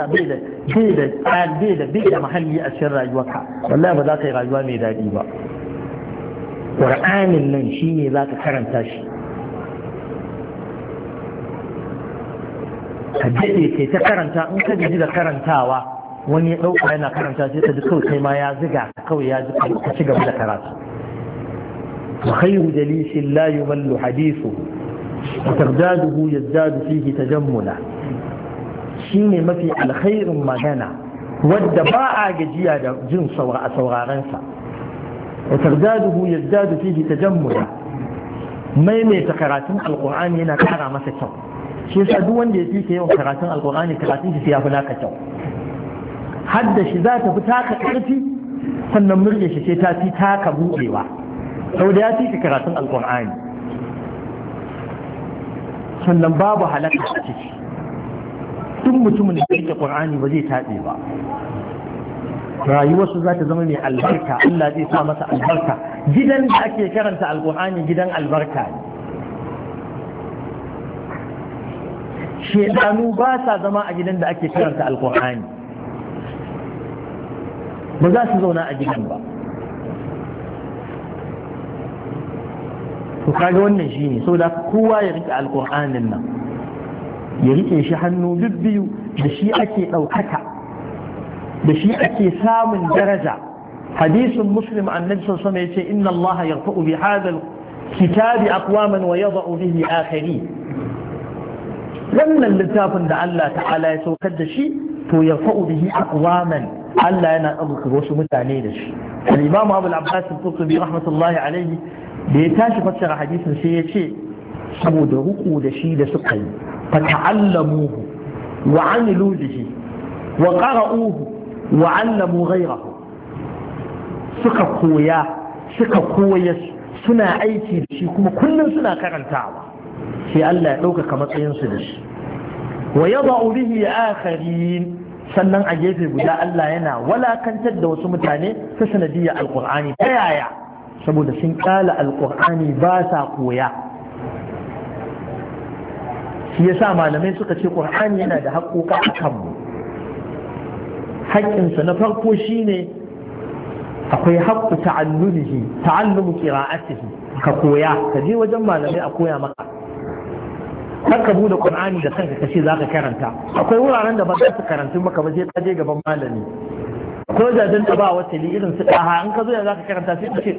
bai da mahalli a cikin rayuwarka wallahi ba za ka yi rayuwa mai daɗi ba qur'anin nan shine za ka karanta shi ka daɗe kai ta karanta in ka gaji da karantawa wani ya ɗauka yana karanta sai ka ji kawai kai ma ya ziga kawai ya ji ka ci gaba da karatu wa khayru jalisin la yumallu hadithu wa tardaduhu yazdadu fihi tajammula shine mafi alkhairin magana wadda ba a gajiya da jin saurarensa wa tardaduhu yazdadu fihi tajammuda maimaita karatun alqur'ani yana kara masa kyau shi yasa duk wanda ya fi yawan karatun alqur'ani karatun shi ya fi naka kyau hadda shi za ta fi taka karfi sannan murya shi sai ta fi taka buɗewa sau da ya fi karatun alqur'ani sannan babu halaka a ciki duk mutumin da yake qur'ani ba zai tabe ba rayuwarsu za ta zama mai albarka Allah zai sa masa albarka gidan da ake karanta alqur'ani gidan albarka ne shedanu ba sa zama a gidan da ake karanta alqur'ani ba za su zauna a gidan ba to kaga wannan shine saboda kowa ya rike alqur'anin nan ya rike shi hannu bibbiyu da shi ake ɗaukaka da shi ake samun daraja hadisin muslim annabi sallallahu alaihi wasallam yace inna Allah yarfa'u bi hadha kitabi aqwaman wa yada'u bihi akharin wannan littafin da Allah ta'ala ya saukar da shi to yarfa'u bihi aqwaman Allah yana ɗaukaka wasu mutane da shi al-imam Abu al-Abbas al-Qurtubi rahmatullahi alaihi da ya tashi fassara hadisin sai ya ce saboda ruku da shi da suka yi fata'allamuhu wa amilu bihi wa qara'uhu wa 'allamu ghayrahu suka koya suna aiki da shi kuma kullum suna karantawa sai Allah ya ɗaukaka matsayin su da shi wa yada'u bihi akharin sannan a gefe guda Allah yana walakantar da wasu mutane ta sanadiyyar alqur'ani ta yaya saboda sun kala alqur'ani ba sa koya shi yasa malamai suka ce qur'ani yana da haƙoƙa a kanmu haƙƙinsa na farko shine akwai haƙƙu ta'allumu qira'atihi ka koya ka je wajen malamai a koya maka har ka bude qur'ani da kanka kace zaka karanta akwai wuraren da ba za su karanta maka ba sai ka je gaban malami ko wajajen da ba wata irin su daha in ka zo ya zaka karanta sai ka ce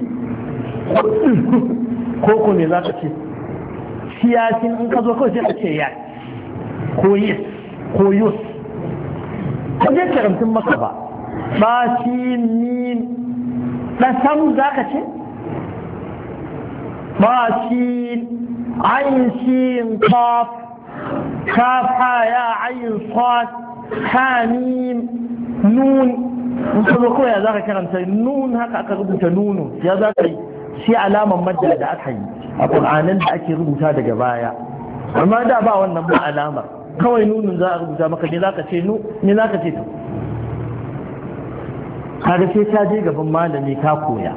ko me zaka ce siyasin in ka zo kawai sai ka ce ya ko yes ko yus ka je karantun maka ba shi ni na samu za ka ce ba shi ayin shi kaf ha ya ayin swat hamim nun in ka zo kawai ya za ka karanta nun haka aka rubuta nunu ya za ka yi shi alaman madda da aka yi a ƙur'anin da ake rubuta daga baya amma da ba wannan ba alamar kawai nunin za a rubuta maka ne za ka ce ne za ka ce to kaga sai ta je gaban malami ka koya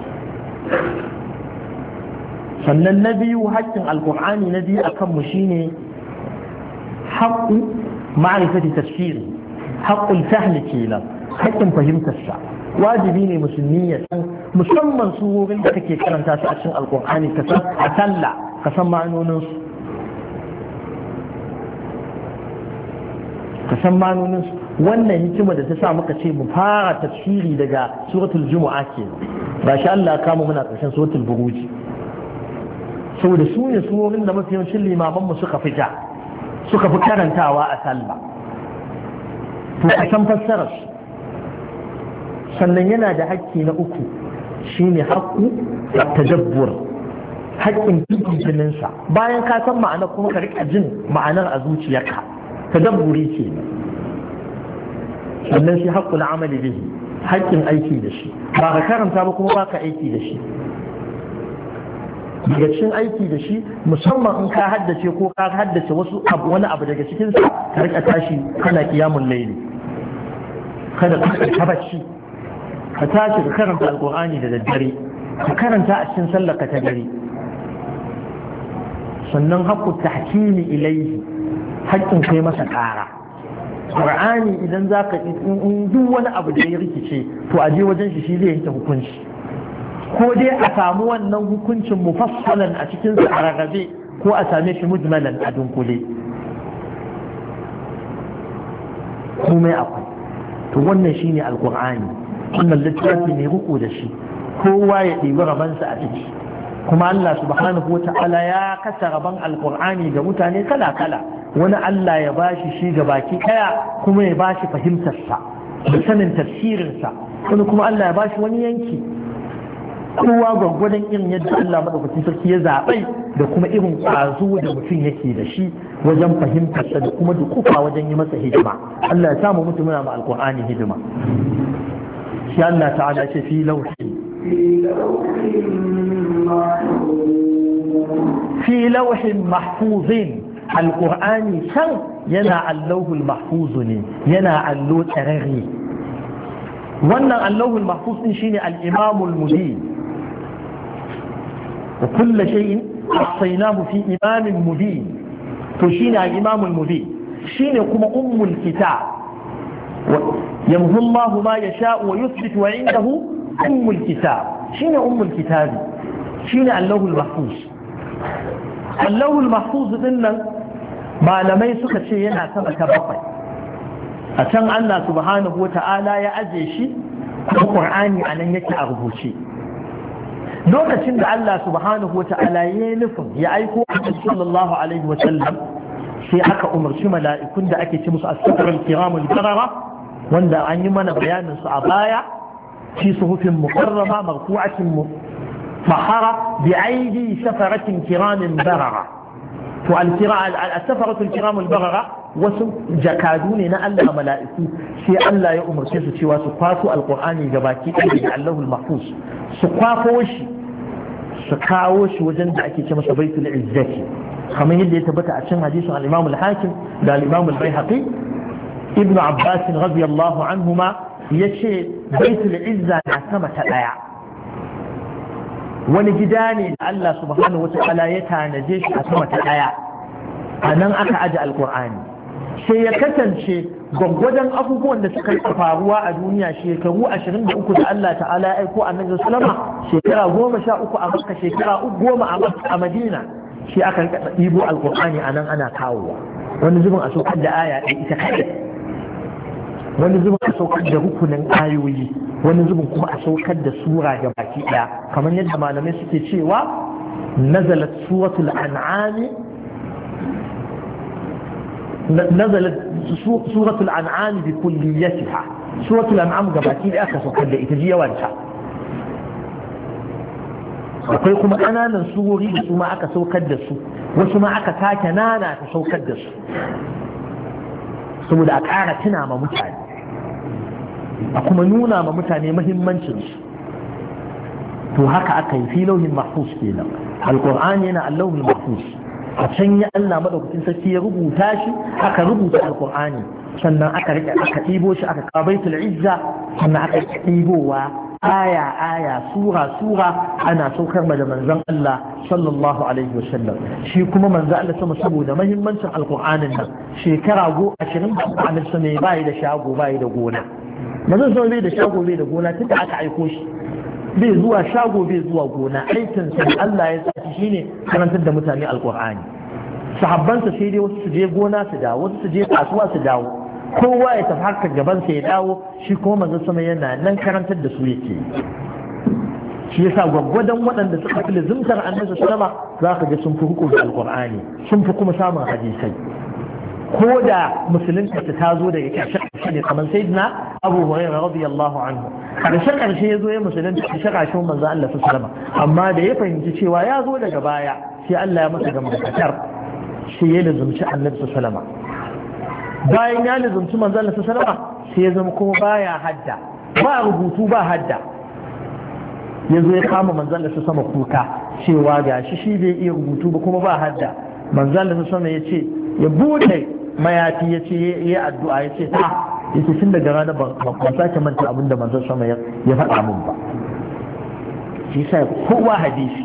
sannan na biyu haƙƙin alƙur'ani na biyu akan mu shine haƙƙu ma'rifati tafsiri haƙƙul fahmi kenan haƙƙin fahimtar sa wajibi ne musulmi ya san musamman surorin da kake karanta su a cikin alkur'ani ka san a sallah ka san ma'anoninsu wannan hikima da ta sa muka ce mu fara tafsiri daga suratul jumu'a ke ba shi Allah kama muna ƙarshen suratul buruj saboda su ne surorin da mafi yawancin limaman mu suka fi karantawa a sallah to a san fassarar su sannan yana da haƙƙi na uku shine haƙƙu tadabbur haƙƙin jininsa bayan ka san ma'ana kuma ka riƙa jin ma'anar a zuciyarka tadabburi ke sannan shi haƙƙu na amali bihi haƙƙin aiki da shi ba ka karanta ba kuma ba ka aiki da shi daga cikin aiki da shi musamman in ka haddace ko ka haddace wani abu daga cikinsa ka riƙa tashi kana kiyamun laili kada ka bacci ka tashi ka karanta alkur'ani da daddare ka karanta a cikin sallaka ta dare sannan haƙƙu tahkimi ilaihi haƙƙin kai masa ƙara qur'ani idan zaka in duk wani abu da ya rikice to a je wajen shi zai yanke hukunci ko dai a samu wannan hukuncin mufassalan a cikin sa rarrabe ko a same shi mujmalan a dunkule komai akwai to wannan shine alqur'ani wannan littafi ne ruku da shi kowa ya ɗibi rabansa a ciki kuma Allah subhanahu wa ta'ala ya kasa raban alqur'ani ga mutane kala kala wani Allah ya bashi shi ga baki ɗaya kuma ya bashi fahimtarsa da sanin tafsirinsa, wani kuma Allah ya bashi wani yanki. Kowa gwaggwadon irin yadda Allah madaukakin sarki ya zaɓai da kuma irin ƙwazo da mutum yake da shi wajen fahimtarsa da kuma dukufa wajen yi masa hidima. Allah ya samu mutum yana ma alƙur'ani hidima. Shi Allah ta'ala ce fi lauhin mahfuzin. Alƙur'ani can yana allahul mahfuzu ne, yana allo tsararre. wannan allahul mahfuz din shine al-imamul mubin wa kullu shay'in ahsaynahu fi imamin mubin. to shine al-imamul mubin, shine kuma ummul kitab. yamhu Allahu ma yasha'u wa yuthbitu wa indahu ummul kitab. shine ummul kitab, shine allahul mahfuz. allahul mahfuz din nan malamai suka ce yana sama ta bakwai. a can Allah subhanahu wa ta'ala ya aje shi, kuma Qur'ani a nan yake a rubuce. Lokacin da Allah subhanahu wa ta'ala ya yi nufin ya aiko Annabi sallallahu alaihi wa sallam, sai aka umarci mala'ikun da ake ce musu as-safarul kiramul barara, wanda an yi mana bayanin su a baya, fi suhufin mukarrama marfu'atin mutahhara bi aidi safaratin kiramin barara. to al-safaratul kiramul barara wasu jakadu ne na Allah mala'iku, sai Allah ya umarce su cewa su kwaso alqur'ani gabaki ɗaya da Allahul mahfuz, su kwafo shi su kawo shi wajen da ake ce masa baitul izzati, kamar yadda ya tabbata a cikin hadisin al-Imam al-Hakim da al-Imam al-Baihaqi. Ibn Abbas radiyallahu anhuma yace baitul izza na sama ta ɗaya, wani gida ne da Allah subhanahu wa ta'ala ya tanaje shi a sama ta ɗaya. A nan aka aje alkur'ani, sai ya kasance gwaggwadon abubuwan da suka faruwa a duniya shekaru 23 da Allah ta'ala ya aiko annabi sallama, shekara 13 a Makka, shekara 10 a Madina, shi aka rika ɗibo alkur'ani a nan ana kawowa. wani zubin a saukar da aya ɗaya ita kaɗai, wani zubin a saukar da rukunin ayoyi, wani zubin kuma a saukar da sura ga baki ɗaya, kamar yadda malamai suke cewa nazalat suratul an'am نزلت سورة الأنعام بكليتها. سورة الأنعام قبل aka saukar da ita jiyawanta. akwai kuma ƙananan surori da su ma aka saukar da su, wasu ma aka sake nana ta saukar da su saboda a ƙara tuna ma mutane, a kuma nuna ma mutane muhimmancinsu. to haka aka yi fi lauhin mahfuz kenan. alƙur'ani yana allahul mahfuz, a can ya Allah madaukakin sarki ya rubuta shi, aka rubuta alkur'ani, sannan aka ɗibo shi aka kawo baitul izza, sannan aka ɗibowa aya sura ana saukar da manzon Allah sallallahu alaihi wasallam. shi kuma manzon Allah sama saboda muhimmancin alkur'anin nan, shekara 20 annabi sama bai da shago bai da gona. manzon sama bai da shago bai da gona tunda aka aiko shi, bai zuwa shago bai zuwa gona. aikin sa Allah ya saki shine karantar da mutane alqur'ani. sahabbansa sai dai wasu su je gona su dawo, wasu su je kasuwa su dawo, kowa ya tafi harkar gaban sa ya dawo, shi kuma manzon sama yana nan karantar da su yake. shi yasa gwaggwadon waɗanda suka fi lazimtar annabi sallama za ka ga sun fi riko da alqur'ani, sun fi kuma samun hadisai. ko da musulunta ta zo daga ƙarshe ne, kamar sayyidina Abu Hurairah radiyallahu anhu, karshe ya zo ya musulunta ƙarshe manzo Allah sallallahu alaihi wasallam, amma da ya fahimci cewa ya zo daga baya, sai Allah ya masa gamdakatar, sai ya lazumci Annabi sallallahu alaihi wasallam. bayan ya lazumci manzo Allah sallallahu alaihi wasallam, sai ya zama kuma baya hadda, ba rubutu ba hadda. ya zo ya kama manzo Allah sallallahu alaihi wasallam kuka cewa gashi shi bai iya rubutu ba kuma ba hadda. manzo Allah sallallahu alaihi wasallam ya ce ya bude mayafi, ya ce ya addu'a, ya ce ya ce tun daga ranar ban sake manta abin da manzon sama ya faɗa min ba. shi sa kowa hadisi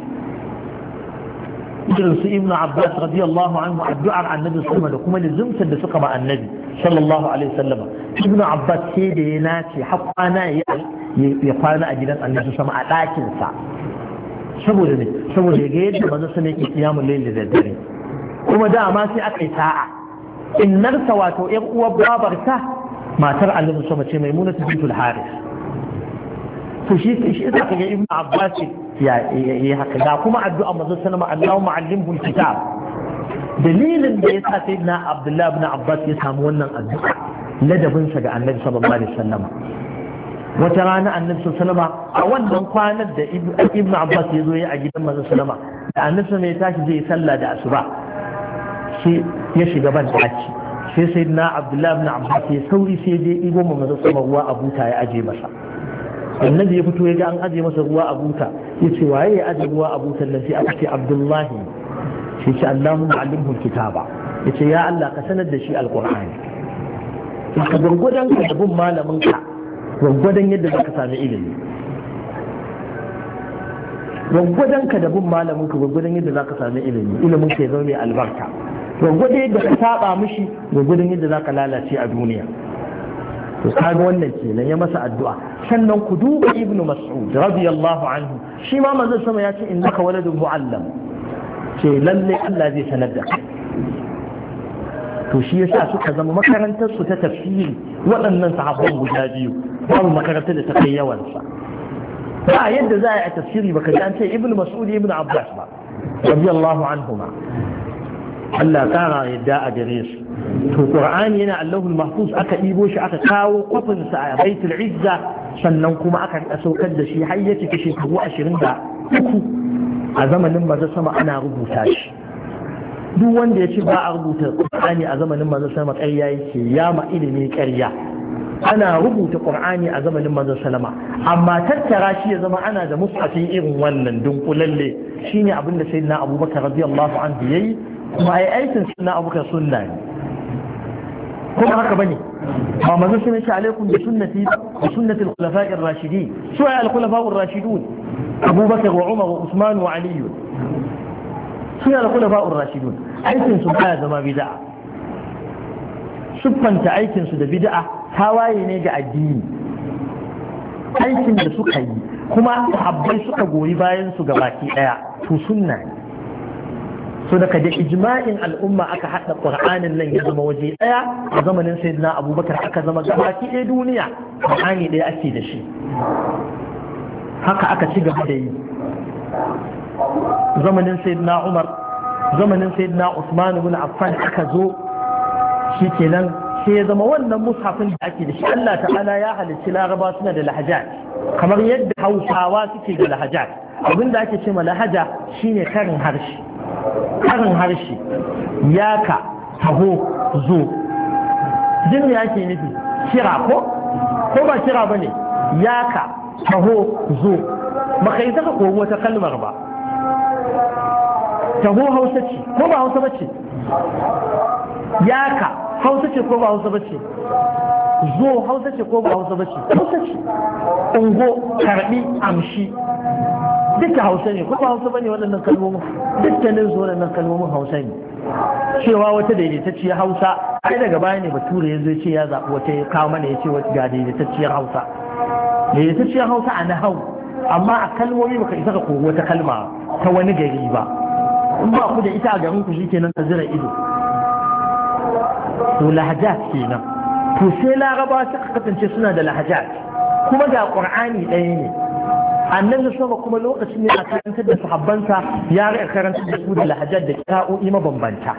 irin su Ibn Abbas radiyallahu anhu addu'ar annabi sama da kuma lizimtar da suka ma annabi sallallahu alaihi wasallam. Ibn Abbas sai da ya nace har kwana ya kwana a gidan annabi sama a ɗakinsa, saboda ne, saboda ya ga yadda manzon sama yake kiyamul layl da daddare. kuma dama sai aka yi sa'a, innarsa wato ƴan uwar babarta matar annabi sama ce Maimuna bintul Haris. to shi ita kaga Ibn Abbas ya haka. ga kuma addu'a manzo sallama Allahumma allimhu alkitab, dalilin da ya sa sai na Abdullahi ibn Abbas ya samu wannan addu'a ladabinsa ga annabi sallallahu alaihi wasallam wata rana annabi sallallahu alaihi wasallam a wannan kwanar da ibn Abbas ya zo ya a gidan manzon sallama da annabi sallallahu ya tashi zai sallah da asuba sai ya shiga ban daki sai na Abdullahi ibn Abbas ya sauri sai je ibo manzon sallama ruwa a buta ya aje masa annabi ya fito ya ga an aje masa ruwa a buta ya ce waye ya aje ruwa a butan nan sai aka ce Abdullahi sai ce Allahumma allimhu alkitaba ya ce ya Allah ka sanar da shi alqur'ani ka gurgudan ka da bin malamin ka gurgudan yadda zaka sami ilimi gurgudan ka da bin malamin ka gurgudan yadda zaka sami ilimi ilimin ka ya zama mai albarka gurgudan yadda ka saba mishi gurgudan yadda zaka lalace a duniya to kaga wannan kenan ya masa addu'a sannan ku duba ibnu mas'ud radiyallahu anhu shi ma manzon sama ya ce innaka waladun mu'allam ce lalle Allah zai sanar da kai to shi yasa suka zama makarantar su ta tafsiri waɗannan sahabban guda biyu babu makarantar da ta kai yawan sa ba yadda za a yi tafsiri baka ji an ce ibnu mas'ud ibnu abbas ba radiyallahu anhuma Allah kara yadda a gare su to qur'ani yana allahul mahfuz aka ɗibo shi aka kawo kwafin sa a baitul izza sannan kuma aka saukar da shi har ya cika shekaru 23 a zamanin manzo sama ana rubuta shi duk wanda ya ce ba a rubuta qur'ani a zamanin manzo sama ƙarya yake ya ma ilimi ƙarya ana rubuta qur'ani a zamanin manzo sallama amma tattara shi ya zama ana da mushafin irin wannan dunkulalle shine abin da sayyidina abubakar radiyallahu anhu yayi kuma ai aikin sunna abubakar sunna ne kuma haka bane ba manzo sun ce alaikum bi sunnati wa sunnati al-khulafa'i ar-rashidin su ay al-khulafa'u ar-rashidun abubakar wa umar wa usman wa ali su ay al-khulafa'u ar-rashidun aikin su baya zama bid'a siffanta aikin su da bid'a tawaye ne ga addini aikin da suka yi kuma sahabbai suka goyi bayan su gabaki daya to sunna ne so daga da ijma'in al'umma aka haɗa ƙur'anin nan ya zama waje ɗaya a zamanin sayyidina abubakar aka zama gabaki ɗaya duniya ƙur'ani ɗaya ake da shi haka aka ci gaba da yi zamanin sayyidina umar zamanin sayyidina usman ibn affan aka zo shi kenan sai ya zama wannan mushafin da ake da shi Allah ta'ala ya halicci laraba suna da lahajat kamar yadda hausawa suke da lahajat abinda ake ce ma lahaja shine karin harshe yaka taho zo jin me yake nufi kira ko ba kira bane yaka taho zo baka yi saka kogo wata kalmar ba taho hausa ce ko ba hausa bace yaka hausa ce ko ba hausa bace zo hausa ce ko ba hausa bace hausa ce ungo karbi amshi duka hausa ne ko ba hausa bane waɗannan kalmomin dukkanin su waɗannan kalmomin hausa ne cewa wata daidaitacciyar hausa ai daga baya ne bature yanzu ya ce ya zaɓi wata ya kawo mana ya ce wata ga daidaitacciyar hausa a nahau amma a kalmomi baka isa ka koyi wata kalma ta wani gari ba in ba ku da ita a garin ku shikenan ka zira ido to lahajat kenan to sai laraba suka kasance suna da lahajat kuma ga qur'ani ɗaya ne annabi sama kuma lokacin ne a karantar da sahabbansa ya rika karantar da su da lahajat da kira'o'i mabambanta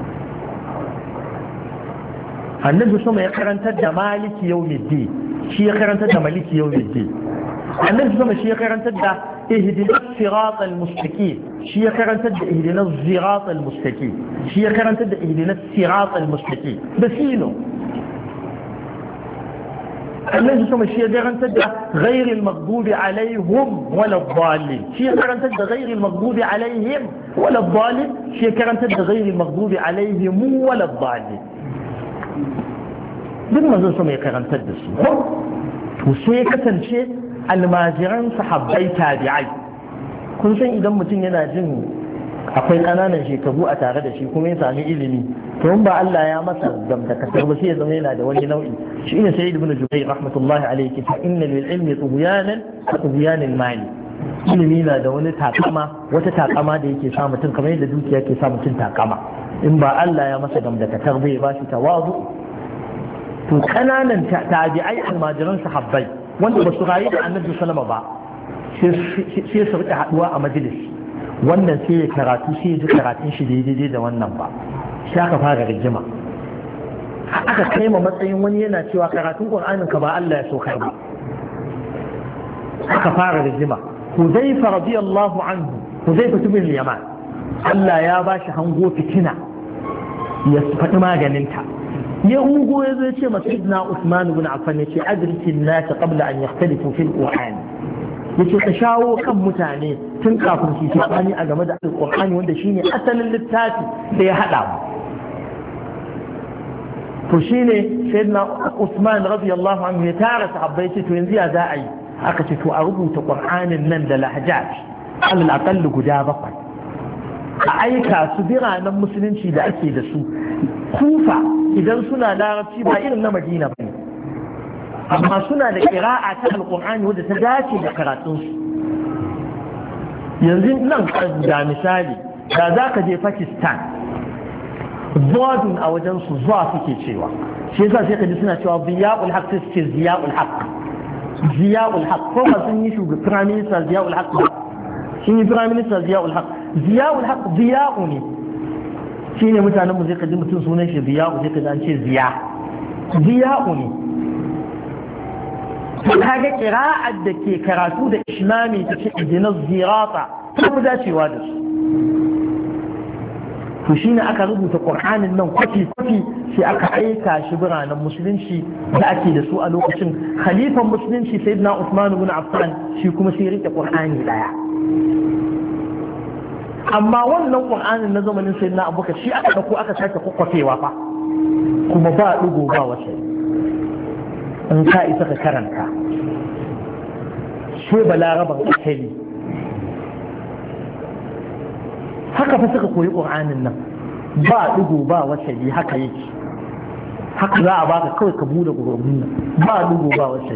annabi sama ya karantar da maliki yawmiddin shi ya karantar da maliki yawmiddin annabi sama shi ya karantar da ihdinas siratal mustaqim shi ya karantar da ihdinas siratal mustaqim shi ya karantar da ihdinas siratal mustaqim da sino annabi sama shi ya karantar da ghairil maghdubi alaihim wala dhalin shi ya karantar da ghairil maghdubi alaihim wala dhalin shi ya karantar da ghairil maghdubi alaihim wala dhalin duk manzon sama ya karantar da su to sai ya kasance almajiran sahabbai tabi'ai kun san idan mutum yana jin akwai ƙananan shekaru a tare da shi kuma ya sami ilimi to in ba Allah ya masa gamdakatar ba sai ya zama yana da wani nau'i shi ne sai ibnu jubayr rahmatullahi alayhi ta inna lil ilmi tughyanan wa tughyanil mali ilimi na da wani takama wata takama da yake sa mutum kamar yadda dukiya ke sa mutum takama in ba Allah ya masa gamdakatar bai ba shi tawazu to ƙananan tabi'ai almajiran sahabbai wanda ba su rayu da annabi sallama ba sai su rika haduwa a majalis wannan sai ya karatu sai ya ji karatun shi daidai da wannan ba, shi aka fara rigima. Aka kai ma matsayin wani yana cewa karatun Qur'anin ka ba Allah ya saukar ba, aka fara rigima. Huzaifa radiyallahu anhu, Huzaifa bin Yaman, Allah ya ba shi hango fitina ya faɗi maganinta. Ya ungo ya zai ce masa Sayyidina Usman ibn Affan ya ce adrikin nasa qabla an yakhtalifu fil Qur'an, yace ka shawo kan mutane tun kafin su sabani a game da Al-Qur'ani wanda shine asalin littafi da ya hada mu. To shine Sayyidina Usman radiyallahu anhu ya tara sahabbai ce to yanzu ya za a yi, aka ce to a rubuta Qur'anin nan da lahjat alal aqall guda 7, a aika su biranen musulunci da ake da su. Kufa idan suna larabci ba irin na Madina ba ne, amma suna da ƙira'a ta alƙur'ani wadda ta dace da karatunsu. Yanzu nan da misali da za ka je Pakistan, zuwadun a wajensu zuwa suke cewa, shi yasa sai ka ji suna cewa ziya'ul haq, sai suke ziya'ul haq, ziya'ul haq. Ko ba sun yi shugaban firaminista ziya'ul haq ba, sun yi firaminista ziya'ul haq. Ziya'ul haq ziya'u ne, shi ne mutanen mu zai kaji mutum sunan shi ziya'u, zai kaji an ce ziya'u ne. To kaga qira'ar da ke karatu da ishmami ta ce idinas zirata ta fi dacewa da su. To shine aka rubuta Qur'anin nan kwafi sai aka aika shi biranen musulunci da ake da su a lokacin. Khalifan musulunci Sayyidina Uthman ibn Affan shi kuma sai rike Qur'ani daya. Amma wannan Qur'anin na zamanin Sayyidina Abubakar shi aka dauko aka sake kwakwafewa fa, kuma ba dugo ba wace. In ka isa ka karanta sai balaraban asali haka fa suka koyi Qur'anin nan, ba dugo ba wace haka yake, haka za a baka kawai ka bude Qur'anin nan, ba dugo ba wace.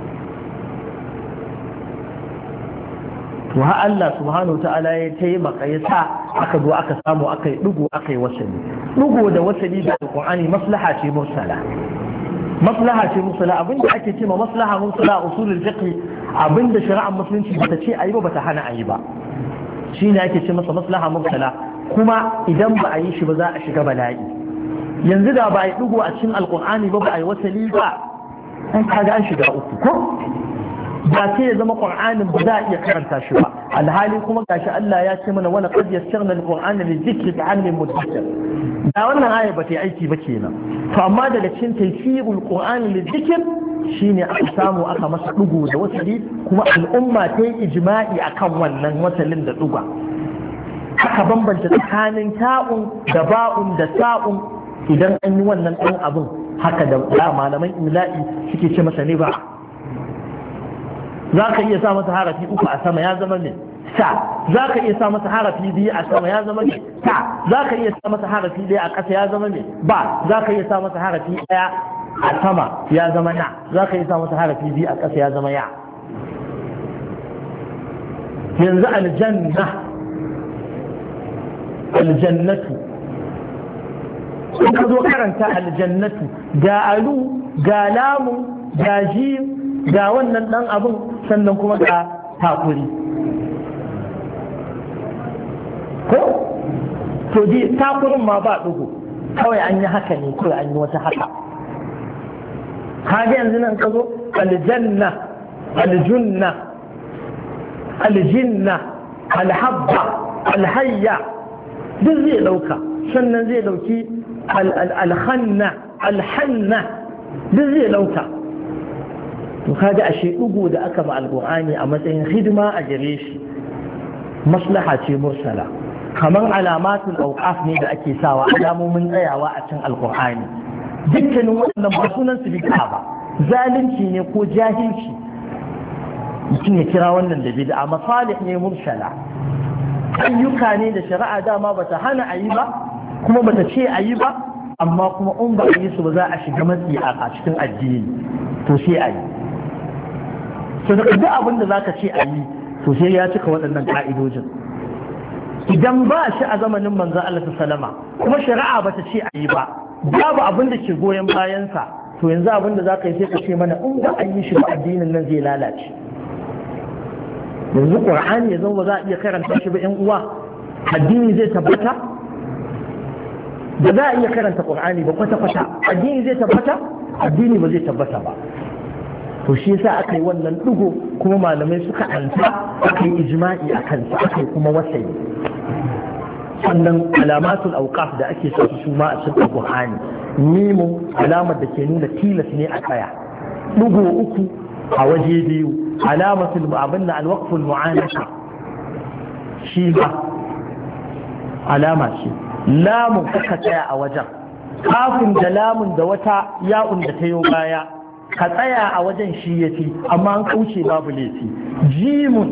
to ha Allah subhanahu wa ta'ala ya taimaka ya sa aka zo aka samu aka yi dugo aka yi wasali. Dugo da wasali da Qur'ani maslaha ce mursala, maslaha ce mursala. Abinda ake cewa maslaha mursala usulul fiqh, abinda shari'ar musulunci bata ce ayi ba bata hana ayi ba, shine ake ce masa maslaha mursala. Kuma idan ba a yi shi ba za a shiga bala'i. Yanzu da ba a yi dugo a cikin alqur'ani ba a yi wasali ba, an kaga an shiga uku ko ba sai ya zama Qur'anin ba za a iya karanta shi ba. Alhali kuma gashi Allah ya ce mana wala qad yassarna al-Qur'ana lidhikri fa'al mudakkir. Da wannan aya ba ta yi aiki ba kenan. To amma daga cikin taysirul Qur'ani lidhikr shine aka samu aka masa dugu da wasali, kuma al'umma ta yi ijma'i akan wannan wasalin da duga. Aka bambanta tsakanin ta'un da ba'un da sa'un idan an yi wannan ɗan abin haka da malaman imla'i suke ce masa ne ba. za ka iya sa masa harafi 3 a sama ya zama ne ta, za ka iya sa masa harafi 2 a sama ya zama ne ta, za ka iya sa masa harafi 1 a ƙasa ya zama ne ba, za ka iya sa masa harafi 1 a sama ya zama na, za ka iya sa masa harafi 2 a ƙasa ya zama ya. yanzu aljannatu in ka zo karanta aljannatu ga alu ga lamu ga jim ga wannan dan abin sannan kuma ga takuri ko to ji takurin ma ba dugu kawai an yi haka ne kawai an yi wata haka. kaga yanzu nan ka zo aljanna aljunna aljinna alhabba alhayya duk zai dauka, sannan zai dauki alhanna alhanna duk zai dauka. to kaga ashe dugu da aka ba alqur'ani a matsayin hidima a gare shi maslaha ce mursala, kamar alamatul awqaf ne da ake sawa alamomin tsayawa a cikin alqur'ani. dukkanin waɗannan ba sunan su bid'a ba, zalunci ne ko jahilci mutum ya kira wannan da bid'a. masalih ne mursala, ayyuka ne da shari'a dama bata hana a yi ba kuma bata ce a yi ba, amma kuma in ba a yi su ba za a shiga matsi a cikin addini, to sai a yi. to da duk abin da zaka ce a yi to sai ya cika waɗannan ka'idojin. idan ba shi a zamanin manzon Allah sallama kuma shari'a bata ce a yi ba, babu abin da ke goyon bayansa, to yanzu abin da zaka yi sai ka ce mana in ba an yi shi ba addinin nan zai lalace. yanzu qur'ani ya zama ba za a iya karanta shi ba ƴan uwa addini zai tabbata ba za a iya karanta qur'ani ba kwata-kwata addini zai tabbata addini ba zai tabbata ba to shi yasa aka yi wannan dugo kuma malamai suka anta aka yi ijma'i a kansa aka yi kuma wasai sannan alamatul awqaf da ake sa su ma a cikin qur'ani mimu alamar da ke nuna tilas ne a tsaya dugo uku a waje biyu alamatul abinna alwaqful mu'anaka shi ba alama ce lamun ka tsaya a wajen kafin da lamun da wata ya'un da ta yo baya ka tsaya a wajen shi yafi amma an kauce babu laifi jimun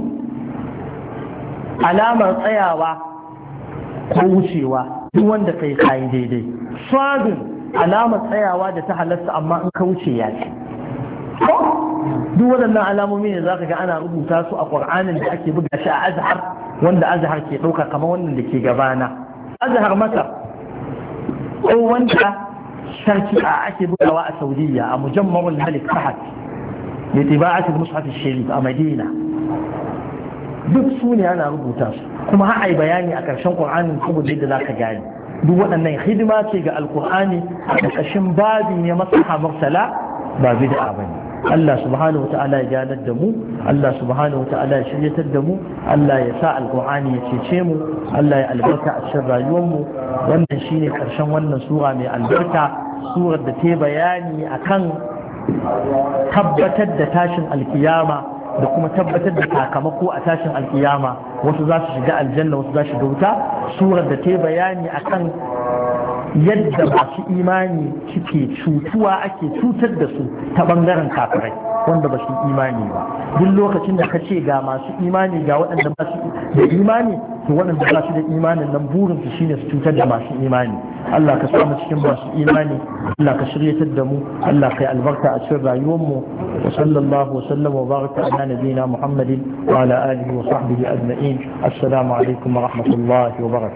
alamar tsayawa ko wucewa duk wanda kai kayi daidai sadin alamar tsayawa da ta halasta amma in ka wuce ya ce duk waɗannan alamomi ne za ka ga ana rubuta su a ƙur'anin da ake buga shi a azhar wanda azhar ke ɗauka kamar wannan da ke gabana azhar masa ko wanda sarki a ake bugawa a saudiya a mujammarul malik fahad da tiba'at al-mushaf al-sharif a madina duk su ne ana rubuta su kuma har ai bayani a ƙarshen ƙur'anin saboda yadda za ka gane duk waɗannan hidima ce ga alƙur'ani a ƙarƙashin babi ne maslaha mursala ba bid'a bane Allah subhanahu wa ta'ala ya ganar da mu Allah subhanahu wa ta'ala ya shiryatar da mu Allah ya sa alƙur'ani ya cece mu Allah ya albarka a cikin rayuwar mu wannan shine ƙarshen wannan sura mai albarka surar da ta bayani akan tabbatar da tashin alkiyama da kuma tabbatar da sakamako a tashin alkiyama wasu za su shiga aljanna wasu za su shiga wuta surar da ta bayani akan yadda masu imani suke cutuwa ake cutar da su ta bangaren kafirai wanda ba su imani ba duk lokacin da ka ce ga masu imani ga waɗanda ba su da imani to waɗanda ba su da imanin nan burin su shine su cutar da masu imani Allah ka samu cikin masu imani Allah ka shiryatar da mu Allah ka yi albarka a cikin rayuwar mu wa sallallahu wa sallam wa baraka ala nabiyina Muhammadin wa ala alihi wa sahbihi ajma'in assalamu alaikum wa rahmatullahi wa barakatuh